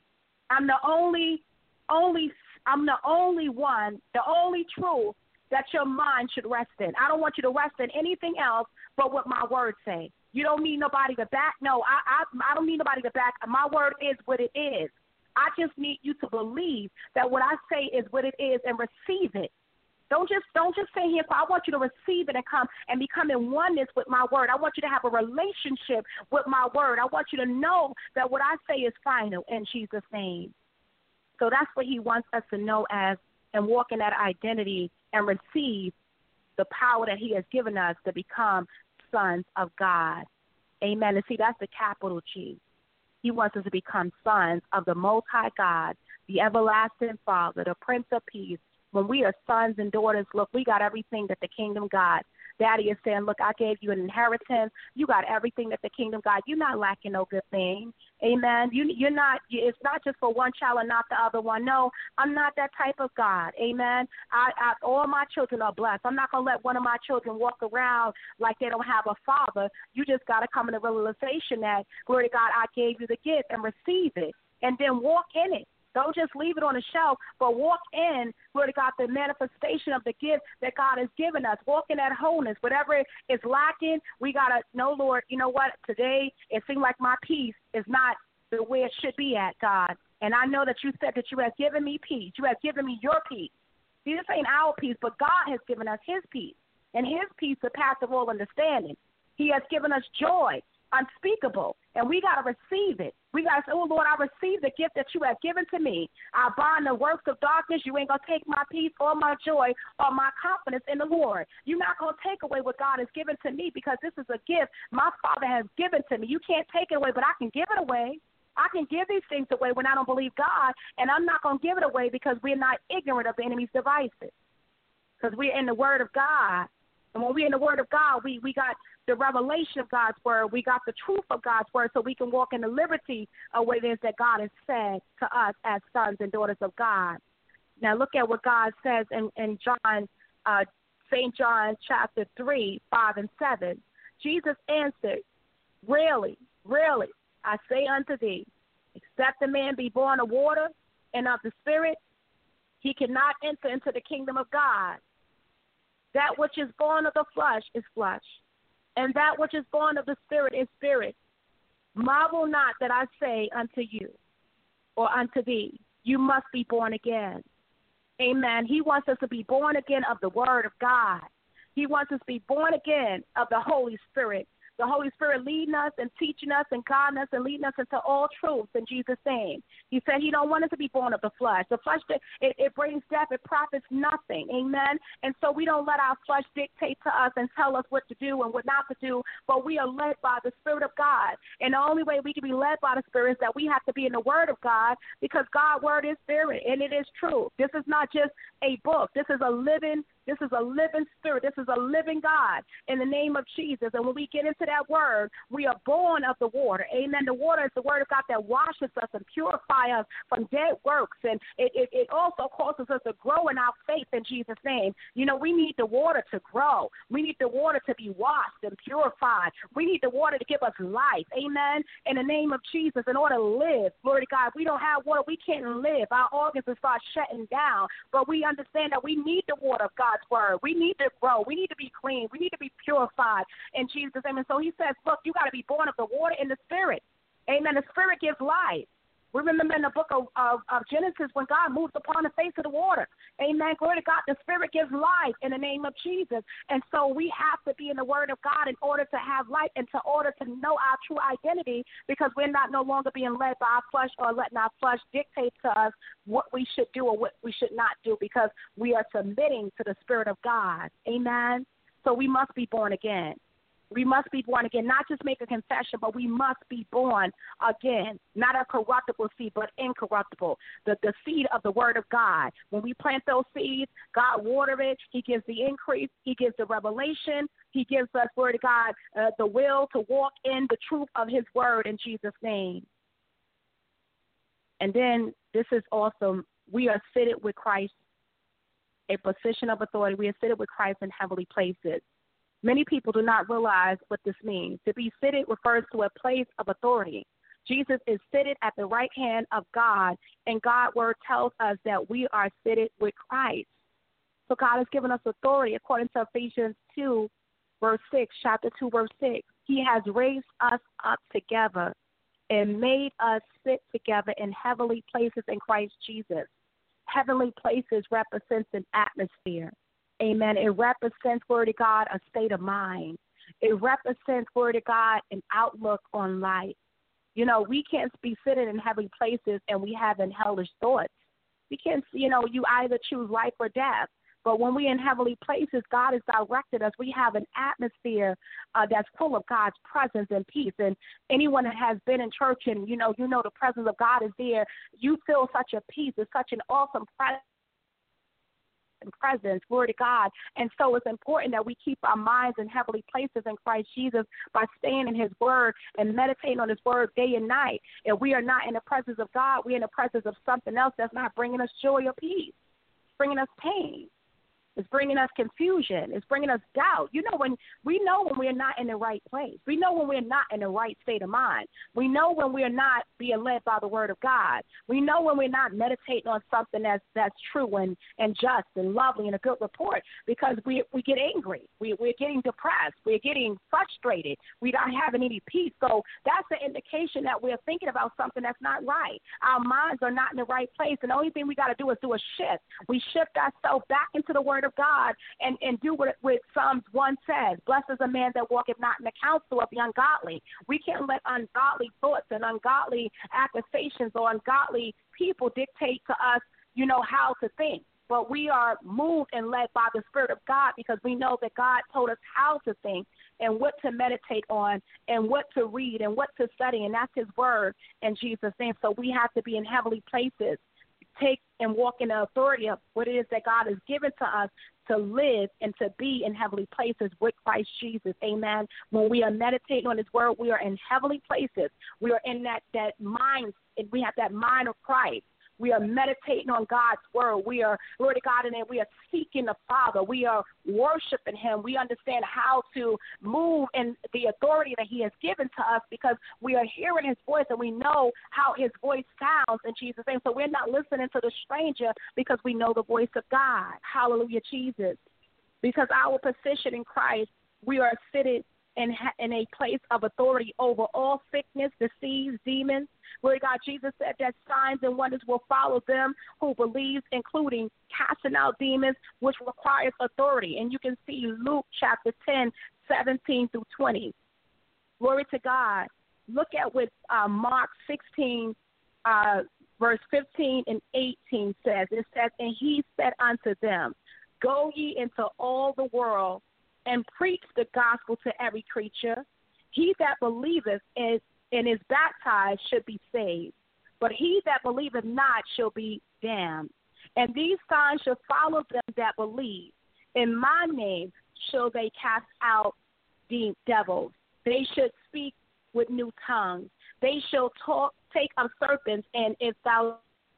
S5: I'm the only Only, I'm the only one, the only truth that your mind should rest in. I don't want you to rest in anything else but what my words say. You don't need nobody to back. No, I, I, I don't need nobody to back. My word is what it is. I just need you to believe that what I say is what it is and receive it. Don't just don't just say here. I want you to receive it and come and become in oneness with my word. I want you to have a relationship with my word. I want you to know that what I say is final in Jesus' name. So that's what he wants us to know as and walk in that identity and receive the power that he has given us to become sons of God. Amen. And see, that's the capital G. He wants us to become sons of the Most High God, the everlasting Father, the Prince of Peace. When we are sons and daughters, look, we got everything that the kingdom got. Daddy is saying, look, I gave you an inheritance. You got everything that the kingdom got. You're not lacking no good thing. Amen. You, you're not, it's not just for one child and not the other one. No, I'm not that type of God. Amen. I, I, all my children are blessed. I'm not going to let one of my children walk around like they don't have a father. You just got to come in the realization that, glory to God, I gave you the gift and receive it and then walk in it. Don't just leave it on the shelf, but walk in, glory to God, the manifestation of the gift that God has given us. Walk in that wholeness. Whatever is lacking, we got to know, Lord, you know what? Today it seems like my peace is not the way it should be at, God. And I know that you said that you have given me peace. You have given me your peace. See, this ain't our peace, but God has given us his peace. And his peace surpasses all understanding. He has given us joy, unspeakable, and we got to receive it. We got to say, oh, Lord, I receive the gift that you have given to me. I bind the works of darkness. You ain't going to take my peace or my joy or my confidence in the Lord. You're not going to take away what God has given to me because this is a gift my Father has given to me. You can't take it away, but I can give it away. I can give these things away when I don't believe God, and I'm not going to give it away because we're not ignorant of the enemy's devices, because we're in the Word of God. And when we're in the Word of God, we, we got the revelation of God's Word. We got the truth of God's Word so we can walk in the liberty of what it is that God has said to us as sons and daughters of God. Now look at what God says in, in John, uh, Saint John chapter three, five, and seven. Jesus answered, really, really, I say unto thee, except a man be born of water and of the Spirit, he cannot enter into the kingdom of God. That which is born of the flesh is flesh, and that which is born of the Spirit is spirit. Marvel not that I say unto you or unto thee, you must be born again. Amen. He wants us to be born again of the Word of God. He wants us to be born again of the Holy Spirit. The Holy Spirit leading us and teaching us and guiding us and leading us into all truth in Jesus' name. He said he don't want us to be born of the flesh. The flesh, it, it brings death. It profits nothing. Amen? And so we don't let our flesh dictate to us and tell us what to do and what not to do, but we are led by the Spirit of God. And the only way we can be led by the Spirit is that we have to be in the Word of God, because God's Word is Spirit, and it is true. This is not just a book. This is a living This is a living spirit. This is a living God in the name of Jesus. And when we get into that word, we are born of the water. Amen. The water is the word of God that washes us and purifies us from dead works. And it, it, it also causes us to grow in our faith in Jesus' name. You know, we need the water to grow. We need the water to be washed and purified. We need the water to give us life. Amen. In the name of Jesus, in order to live, glory to God, if we don't have water, we can't live. Our organs will start shutting down. But we understand that we need the water of God's word. We need to grow. We need to be clean. We need to be purified in Jesus' name. And so he says, look, you got to be born of the water and the spirit. Amen. The spirit gives life. We remember in the book of, of, of Genesis when God moves upon the face of the water. Amen. Glory to God. The Spirit gives life in the name of Jesus. And so we have to be in the Word of God in order to have life and to order to know our true identity, because we're not no longer being led by our flesh or letting our flesh dictate to us what we should do or what we should not do, because we are submitting to the Spirit of God. Amen. So we must be born again. We must be born again, not just make a confession, but we must be born again, not a corruptible seed, but incorruptible, the, the seed of the word of God. When we plant those seeds, God water it. He gives the increase. He gives the revelation. He gives us, word of God, uh, the will to walk in the truth of his word in Jesus' name. And then this is awesome. We are seated with Christ, a position of authority. We are seated with Christ in heavenly places. Many people do not realize what this means. To be seated refers to a place of authority. Jesus is seated at the right hand of God, and God's word tells us that we are seated with Christ. So God has given us authority according to Ephesians two, verse six, chapter two, verse six. He has raised us up together and made us sit together in heavenly places in Christ Jesus. Heavenly places represents an atmosphere. Amen. It represents, word of God, a state of mind. It represents, word of God, an outlook on life. You know, we can't be sitting in heavenly places and we have hellish thoughts. We can't, you know, you either choose life or death. But when we're in heavenly places, God has directed us. We have an atmosphere uh, that's full of God's presence and peace. And anyone that has been in church and, you know, you know the presence of God is there, you feel such a peace. It's such an awesome presence. presence, glory to God. And so it's important that we keep our minds in heavenly places in Christ Jesus by staying in his word and meditating on his word day and night. If we are not in the presence of God, we're in the presence of something else that's not bringing us joy or peace. It's bringing us pain. It's bringing us confusion. It's bringing us doubt. You know, when we know when we're not in the right place. We know when we're not in the right state of mind. We know when we're not being led by the word of God. We know when we're not meditating on something that's that's true and, and just and lovely and a good report, because we we get angry. We, we're getting depressed. We're getting frustrated. We're not having any peace. So that's an indication that we're thinking about something that's not right. Our minds are not in the right place. And the only thing we got to do is do a shift. We shift ourselves back into the word of God and, and do what, what Psalms one says. Blessed is a man that walketh not in the counsel of the ungodly. We can't let ungodly thoughts and ungodly accusations or ungodly people dictate to us, you know, how to think. But we are moved and led by the Spirit of God, because we know that God told us how to think and what to meditate on and what to read and what to study, and that's his word in Jesus' name. So we have to be in heavenly places, take and walk in the authority of what it is that God has given to us to live and to be in heavenly places with Christ Jesus. Amen. When we are meditating on his word, we are in heavenly places. We are in that, that mind, and we have that mind of Christ. We are meditating on God's word. We are, Lord God, and we are seeking the Father. We are worshiping him. We understand how to move in the authority that he has given to us, because we are hearing his voice and we know how his voice sounds in Jesus' name. So we're not listening to the stranger, because we know the voice of God. Hallelujah, Jesus. Because our position in Christ, we are seated in, in a place of authority over all sickness, disease, demons. Lord God, Jesus said that signs and wonders will follow them who believe, including casting out demons, which requires authority. And you can see Luke chapter ten, seventeen through twenty. Glory to God. Look at what uh, Mark sixteen, uh, verse fifteen and eighteen says. It says, and he said unto them, go ye into all the world and preach the gospel to every creature. He that believeth is and is baptized should be saved, but he that believeth not shall be damned. And these signs shall follow them that believe. In my name shall they cast out de- devils. They should speak with new tongues. They shall talk, take up serpents, and if thou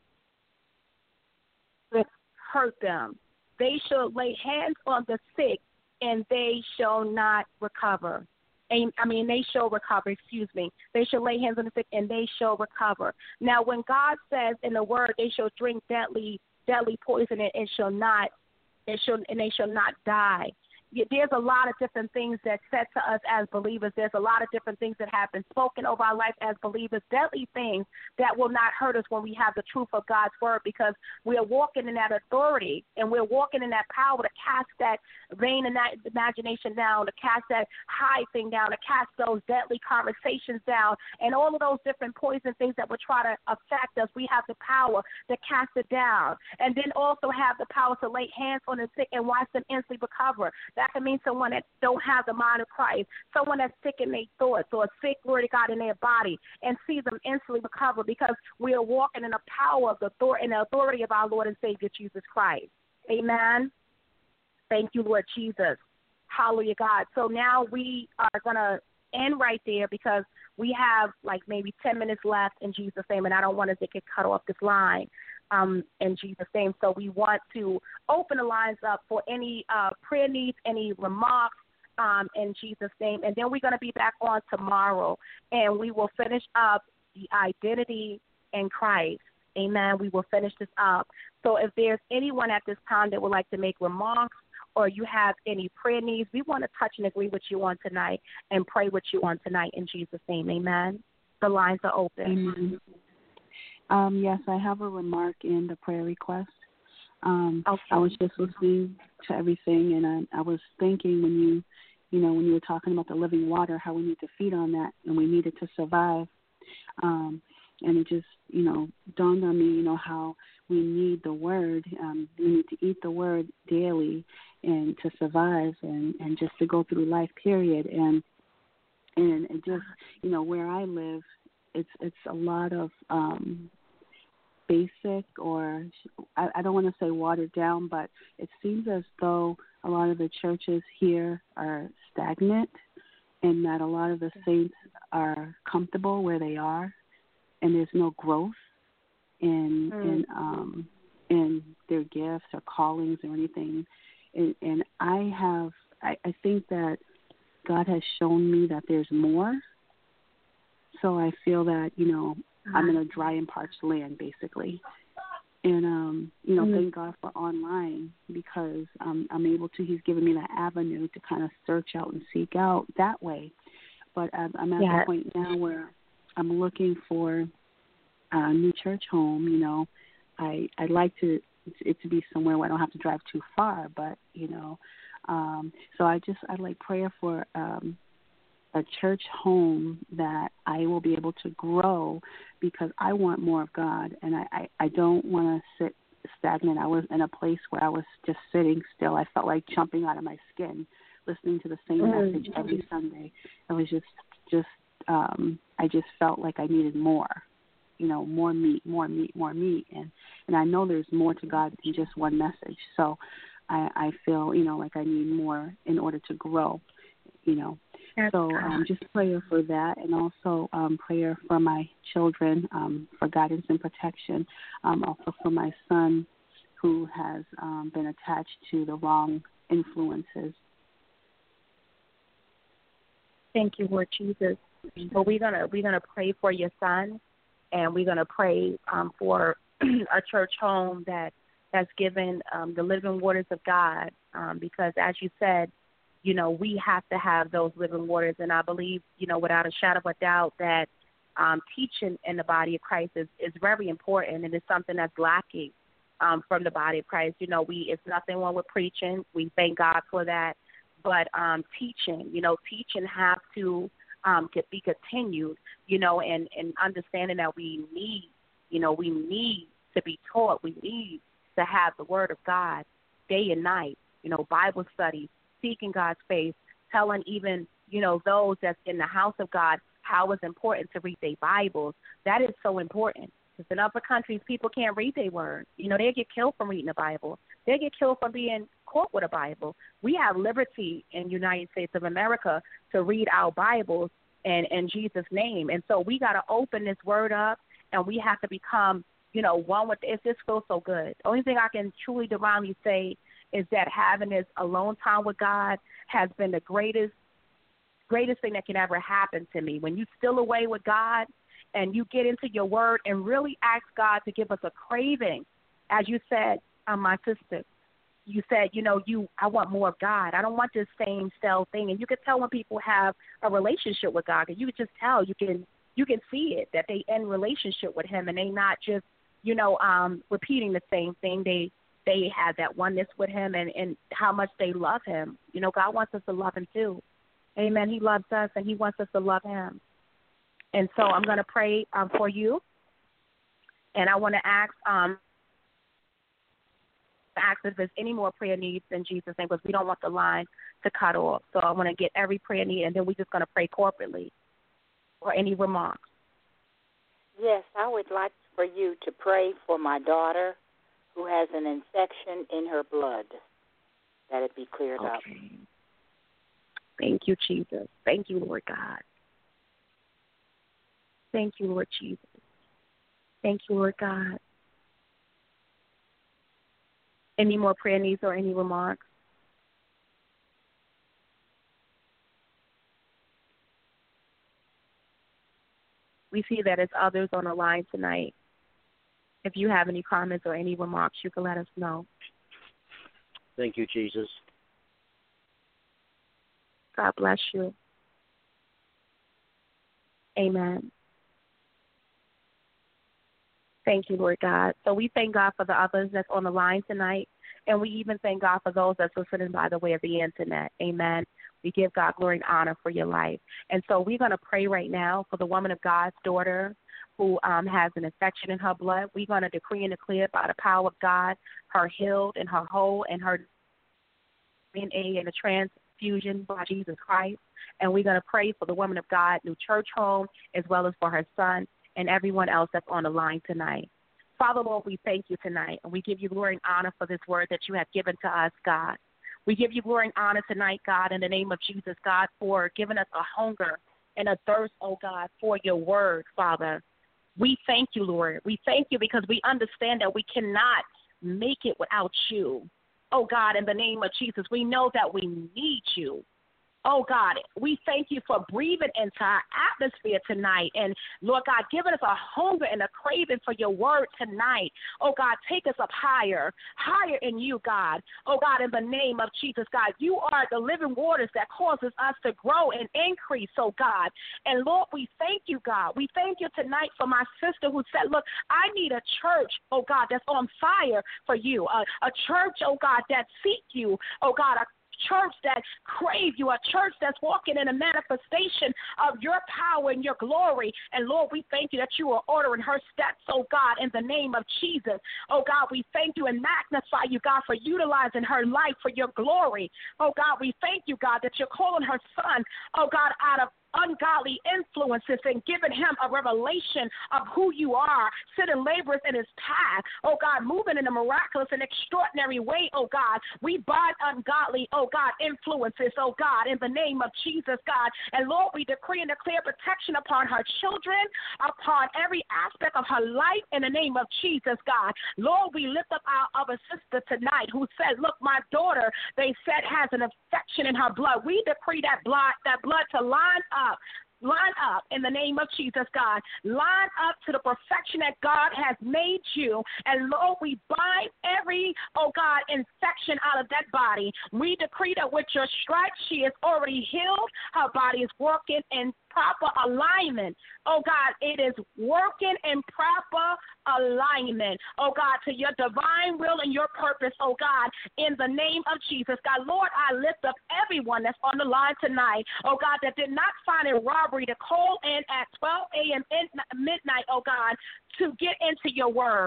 S5: hurt them, they shall lay hands on the sick, and they shall not recover. And, I mean, they shall recover, excuse me. They shall lay hands on the sick, and they shall recover. Now, when God says in the word, they shall drink deadly, deadly poison, and it shall not, it shall, and they shall not die. There's a lot of different things that said to us as believers. There's a lot of different things that have been spoken over our life as believers, deadly things that will not hurt us when we have the truth of God's word, because we're walking in that authority and we're walking in that power to cast that vain imagination down, to cast that high thing down, to cast those deadly conversations down, and all of those different poison things that would try to affect us. We have the power to cast it down, and then also have the power to lay hands on the sick and watch them instantly recover. That can mean someone that don't have the mind of Christ, someone that's sick in their thoughts or sick, glory to God, in their body, and see them instantly recover, because we are walking in the power of the authority, in the authority of our Lord and Savior Jesus Christ. Amen. Thank you, Lord Jesus. Hallelujah, God. So now we are going to end right there, because we have like maybe ten minutes left in Jesus' name, and I don't want us to get cut off this line. Um, in Jesus' name. So we want to open the lines up for any uh, prayer needs, any remarks um, in Jesus' name. And then we're going to be back on tomorrow, and we will finish up the identity in Christ. Amen. We will finish this up. So if there's anyone at this time that would like to make remarks, or you have any prayer needs, we want to touch and agree with you on tonight and pray with you on tonight in Jesus' name. Amen. The lines are open.
S6: Amen. Um, yes, I have a remark in the prayer request. Um,
S5: okay.
S6: I was just listening to everything, and I, I was thinking when you, you know, when you were talking about the living water, how we need to feed on that, and we need it to survive. Um, and it just, you know, dawned on me, you know, how we need the word. Um, we need to eat the word daily, and to survive, and, and just to go through life, period. And and it just, you know, where I live, it's it's a lot of um, basic, or I, I don't want to say watered down, but it seems as though a lot of the churches here are stagnant, and that a lot of the saints are comfortable where they are, and there's no growth in mm. in um, in their gifts or callings or anything. And, and I have, I, I think that God has shown me that there's more. So I feel that, you know, uh-huh. I'm in a dry and parched land, basically. And, um, you know, mm-hmm. thank God for online, because um, I'm able to, he's given me that avenue to kind of search out and seek out that way. But I'm, I'm at yeah. the point now where I'm looking for a new church home. You know, I, I'd like to, it to be somewhere where I don't have to drive too far, but, you know, um, so I just, I'd like prayer for um, a church home that I will be able to grow, because I want more of God, and I, I, I don't want to sit stagnant. I was in a place where I was just sitting still. I felt like jumping out of my skin, listening to the same mm-hmm. message every Sunday. It was just, just, um, I just felt like I needed more, you know, more meat, more meat, more meat. And, and I know there's more to God than just one message. So I, I feel, you know, like I need more in order to grow, you know. So um, just prayer for that, and also um, prayer for my children, um, for guidance and protection, um, also for my son who has um, been attached to the wrong influences.
S5: Thank you, Lord Jesus. Well, we're gonna we're gonna pray for your son, and we're gonna pray um, for a church home that that's given um, the living waters of God, um, because as you said, you know, we have to have those living waters. And I believe, you know, without a shadow of a doubt, that um, teaching in the body of Christ is, is very important, and it's something that's lacking um, from the body of Christ. You know, we it's nothing wrong with preaching. We thank God for that. But um, teaching, you know, teaching have to um, get, be continued, you know, and, and understanding that we need, you know, we need to be taught. We need to have the word of God day and night, you know, Bible studies, seeking God's face, telling even, you know, those that's in the house of God how it's important to read their Bibles. That is so important. Because in other countries, people can't read their word. You know, they get killed from reading the Bible. They get killed from being caught with a Bible. We have liberty in the United States of America to read our Bibles in, in Jesus' name. And so we got to open this word up, and we have to become, you know, one with it. It just feels so good. The only thing I can truly divinely say is that having this alone time with God has been the greatest, greatest thing that can ever happen to me. When you still away with God and you get into your word and really ask God to give us a craving, as you said, um, my sister, you said, you know, you I want more of God. I don't want this same stale thing. And you can tell when people have a relationship with God. You can just tell. You can you can see it, that they in relationship with him and they not just, you know, um, repeating the same thing. They they have that oneness with him and, and how much they love him. You know, God wants us to love him too. Amen. He loves us and he wants us to love him. And so I'm going to pray um, for you. And I want to ask, um, ask if there's any more prayer needs in Jesus' name, because we don't want the line to cut off. So I want to get every prayer need, and then we're just going to pray corporately. Or any remarks?
S8: Yes, I would like for you to pray for my daughter who has an infection in her blood, that it be cleared
S5: okay.
S8: up.
S5: Thank you, Jesus. Thank you, Lord God. Thank you, Lord Jesus. Thank you, Lord God. Any more prayer needs or any remarks? We see that as others on the line tonight. If you have any comments or any remarks, you can let us know.
S9: Thank you, Jesus.
S5: God bless you. Amen. Thank you, Lord God. So we thank God for the others that's on the line tonight, and we even thank God for those that's listening by the way of the internet. Amen. We give God glory and honor for your life. And so we're going to pray right now for the woman of God's daughter who um, has an infection in her blood. We're going to decree and declare by the power of God, her healed and her whole and her D N A and a transfusion by Jesus Christ. And we're going to pray for the woman of God, new church home, as well as for her son and everyone else that's on the line tonight. Father, Lord, we thank you tonight, and we give you glory and honor for this word that you have given to us, God. We give you glory and honor tonight, God, in the name of Jesus, God, for giving us a hunger and a thirst, oh God, for your word, Father. We thank you, Lord. We thank you because we understand that we cannot make it without you. Oh, God, in the name of Jesus, we know that we need you. Oh, God, we thank you for breathing into our atmosphere tonight. And, Lord God, giving us a hunger and a craving for your word tonight. Oh, God, take us up higher, higher in you, God. Oh, God, in the name of Jesus, God, you are the living waters that causes us to grow and increase, oh, God. And, Lord, we thank you, God. We thank you tonight for my sister who said, look, I need a church, oh, God, that's on fire for you, a, a church, oh, God, that seek you, oh, God, a church that crave you, a church that's walking in a manifestation of your power and your glory. And Lord, we thank you that you are ordering her steps, oh God, in the name of Jesus. Oh God, we thank you and magnify you, God, for utilizing her life for your glory. Oh God, we thank you, God, that you're calling her son, oh God, out of ungodly influences and giving him a revelation of who you are, sitting laborers in his path, oh God, moving in a miraculous and extraordinary way, oh God. We bind ungodly, oh God, influences, oh God, in the name of Jesus, God. And Lord, we decree and declare protection upon her children, upon every aspect of her life in the name of Jesus, God. Lord, we lift up our other sister tonight who said, look, my daughter, they said, has an infection in her blood. We decree that blood, that blood to line up Up, line up in the name of Jesus, God. Line up to the perfection that God has made you. And Lord, we bind every, oh God, infection out of that body. We decree that with your stripes, she is already healed. Her body is working in proper alignment. Oh God, it is working in proper alignment. Oh God, to your divine will and your purpose, oh God, in the name of Jesus. God, Lord, I lift up everyone that's on the line tonight, oh God, that did not find it robbery to call in at twelve a.m. midnight, oh God, to get into your word.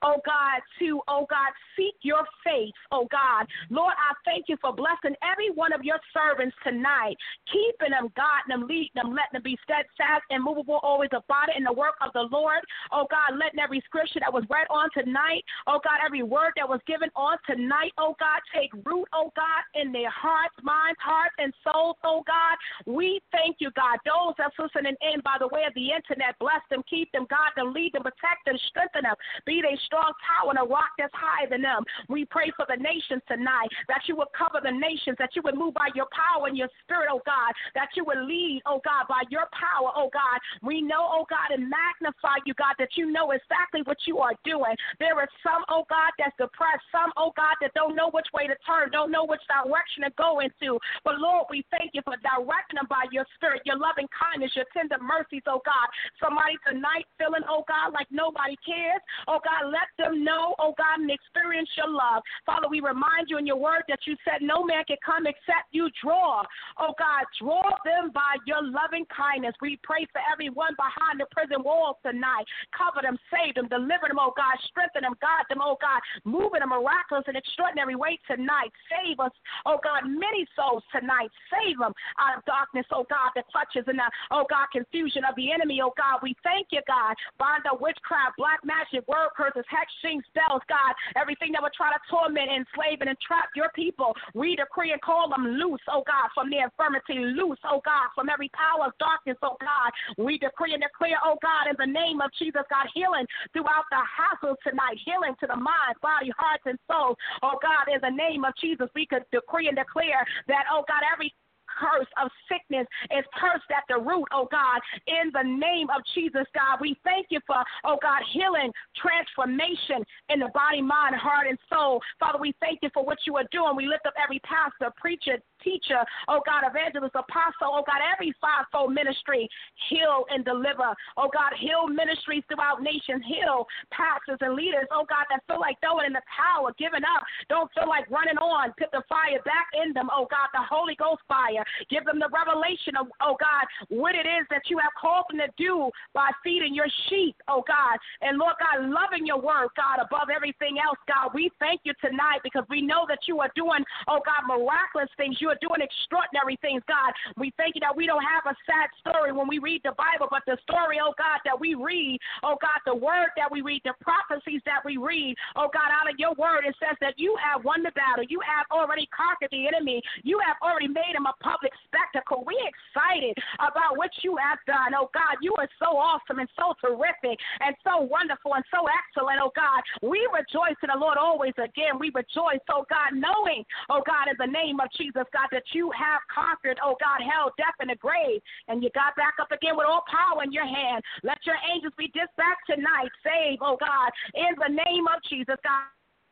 S5: oh God, to, oh God, seek your face, oh God. Lord, I thank you for blessing every one of your servants tonight, keeping them, guiding them, leading them, letting them be steadfast and movable, always abiding in the work of the Lord. Oh God, letting every scripture that was read on tonight, oh God, every word that was given on tonight, oh God, take root, oh God, in their hearts, minds, hearts, and souls, oh God. We thank you, God. Those that's listening in by the way of the internet, bless them, keep them, guide them, lead them, protect them, strengthen them, be they strong tower and a rock that's higher than them. We pray for the nations tonight, that you would cover the nations, that you would move by your power and your spirit, oh God, that you would lead, oh God, by your power, oh God. We know, oh God, and magnify you, God, that you know exactly what you are doing. There are some, oh God, that's depressed, some, oh God, that don't know which way to turn, don't know which direction to go into. But Lord, we thank you for directing them by your spirit, your loving kindness, your tender mercies, oh God. Somebody tonight feeling, oh God, like nobody cares, oh God, let them know, oh God, and experience your love. Father, we remind you in your word that you said no man can come except you draw. Oh God, draw them by your loving kindness. We pray for everyone behind the prison walls tonight. Cover them, save them, deliver them, oh God, strengthen them, guide them, oh God, move in a miraculous and extraordinary way tonight. Save us, oh God, many souls tonight. Save them out of darkness, oh God, the clutches and the, oh God, confusion of the enemy, oh God. We thank you, God. Bind up witchcraft, black magic, word curses, hex, shing, spells, God, everything that would try to torment, enslave, and entrap your people. We decree and call them loose, oh God, from the infirmity, loose, oh God, from every power of darkness, oh God. We decree and declare, oh God, in the name of Jesus, God, healing throughout the household tonight, healing to the mind, body, hearts, and souls. Oh God, in the name of Jesus, we could decree and declare that, oh God, every curse of sickness is cursed at the root, oh God, in the name of Jesus, God. We thank you for, oh God, healing, transformation in the body, mind, heart, and soul. Father, we thank you for what you are doing. We lift up every pastor, preacher, teacher, oh God, evangelist, apostle, oh God, every fivefold ministry, heal and deliver. Oh God, heal ministries throughout nations, heal pastors and leaders, oh God, that feel like throwing in the towel, giving up, don't feel like running on, put the fire back in them, oh God, the Holy Ghost fire. Give them the revelation of, oh God, what it is that you have called them to do by feeding your sheep, oh God. And Lord God, loving your word, God, above everything else, God. We thank you tonight because we know that you are doing, oh God, miraculous things. You are doing extraordinary things, God. We thank you that we don't have a sad story when we read the Bible, but the story, oh God, that we read, oh God, the word that we read, the prophecies that we read, oh God, out of your word, it says that you have won the battle. You have already conquered the enemy. You have already made him a public spectacle. We're excited about what you have done. Oh God, you are so awesome and so terrific and so wonderful and so excellent. Oh God, we rejoice in the Lord always again. We rejoice, oh God, knowing, oh God, in the name of Jesus, God, that you have conquered, oh God, hell, death, and the grave. And you got back up again with all power in your hand. Let your angels be dispatched tonight. Save, oh God, in the name of Jesus, God.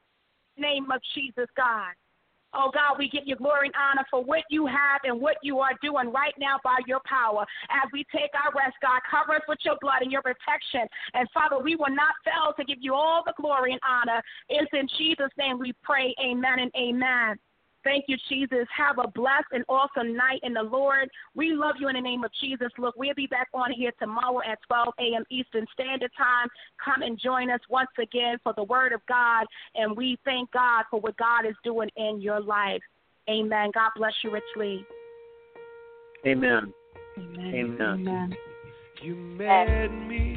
S5: Name of Jesus, God. Oh, God, we give you glory and honor for what you have and what you are doing right now by your power. As we take our rest, God, cover us with your blood and your protection. And, Father, we will not fail to give you all the glory and honor. It's in Jesus' name we pray. Amen and amen. Thank you, Jesus. Have a blessed and awesome night in the Lord. We love you in the name of Jesus. Look, we'll be back on here tomorrow at twelve a.m. Eastern Standard Time. Come and join us once again for the Word of God, and we thank God for what God is doing in your life. Amen. God bless you richly.
S9: Amen.
S6: Amen.
S9: Amen.
S6: Amen.
S2: You met me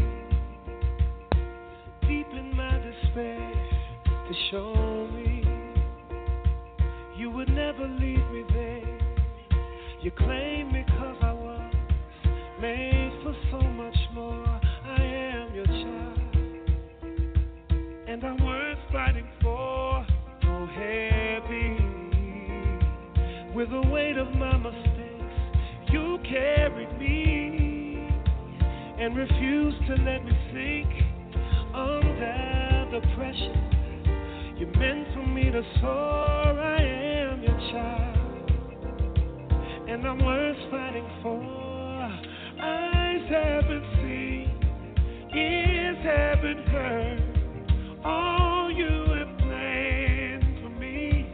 S2: deep in my despair to show me you would never leave me there. You claimed me 'cause I was made for so much more. I am your child, and I'm worth fighting for. So heavy with the weight of my mistakes, you carried me and refused to let me sink under the pressure you meant for me to soar. I am your child, and I'm worth fighting for. Eyes haven't seen, ears haven't heard all you have planned for me,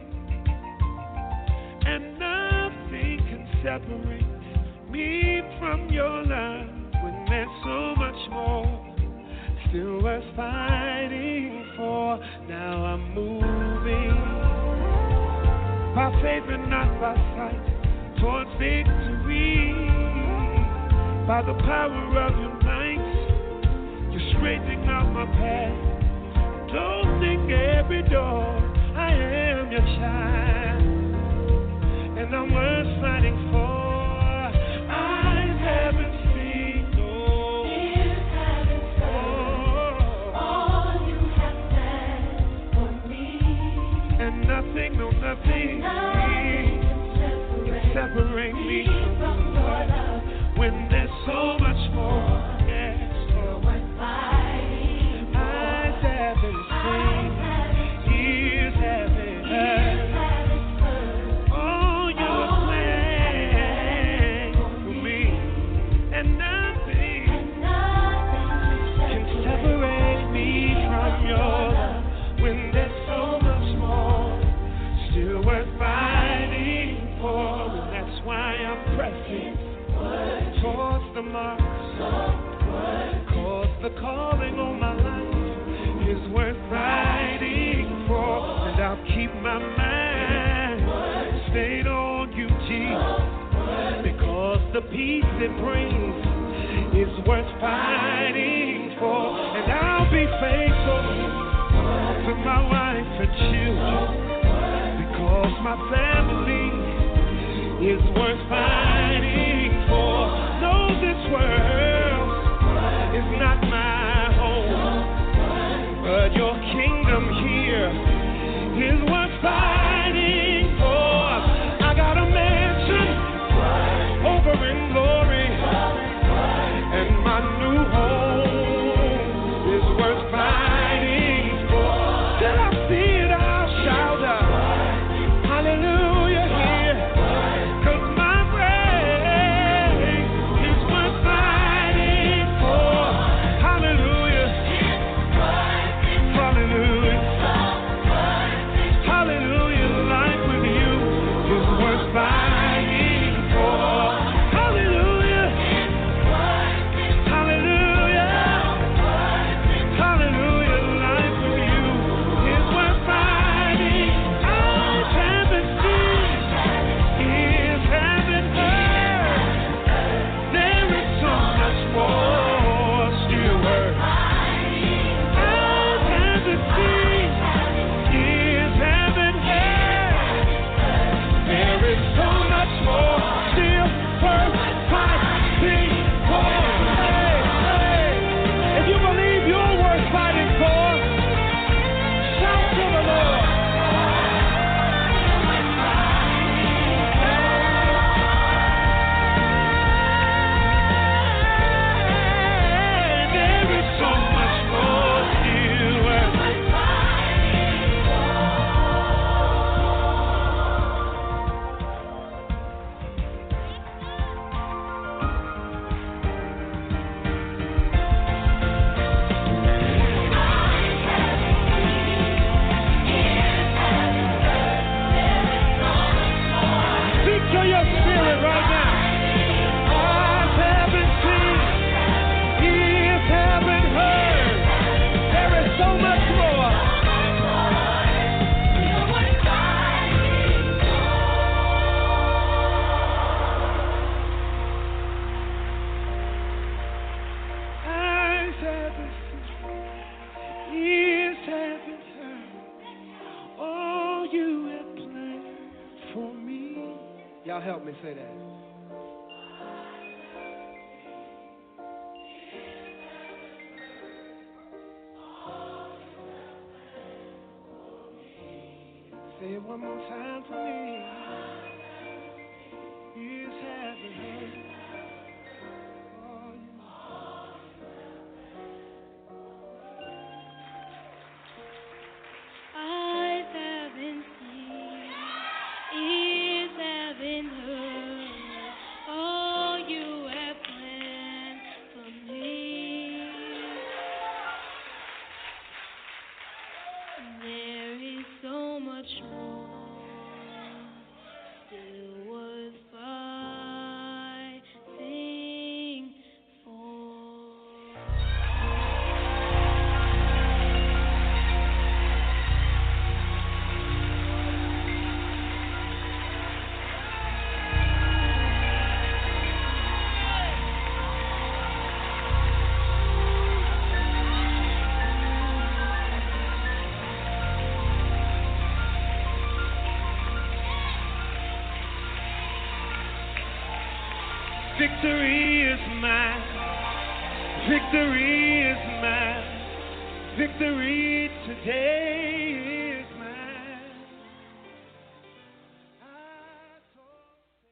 S2: and nothing can separate me from your love when there's so much more still worth fighting for. before. Now I'm moving by faith and not by sight towards victory. By the power of your might, you're straightening out my path. Closing every door. I am your child, and I'm worth fighting for. Eyes haven't seen, no. Ears haven't heard. Oh. All you have planned for me, and nothing, no nothing, nothing can separate, separate me from your love. When there's so much more, yes, still worth fighting for. Eyes haven't seen, ears haven't heard. All your plans for me, and nothing can separate me from your love. When there's so much more, still worth fighting for. And that's why I'm pressing towards the mark, cause the calling on my life is worth fighting for. And I'll keep my mind stayed on you, Jesus, because the peace it brings is worth fighting for. And I'll be faithful to my wife and children, because my family is worth fighting for. No, this world is not my home, but your kingdom here is worth fighting for. I got a mansion over in glory, and my new home is worth fighting for. Till I see it, I'll shout out hallelujah here, 'cause my praise is worth fighting for. Hallelujah, hallelujah, hallelujah. Life with you is worth fighting for. Hallelujah, hallelujah, hallelujah. Life with you is worth fighting. Eyes haven't seen, ears haven't heard. There is so much more still worth. Eyes haven't seen, ears haven't heard. There is so much more still worth fighting for. Hey, hey. If you believe you're worth fighting for, shout to the Lord. There is so much more still worth fighting for. Speak to your spirit right now. Eyes haven't seen, ears haven't heard. There is so much more. Eyes haven't seen, ears haven't heard. All you have planned for me. Y'all help me say that. Say it one more time for me. Ears haven't heard. All you
S3: Eyes haven't seen, ears haven't heard, all you have planned for me. There is so much more
S10: Victory is mine. Victory is mine. Victory today.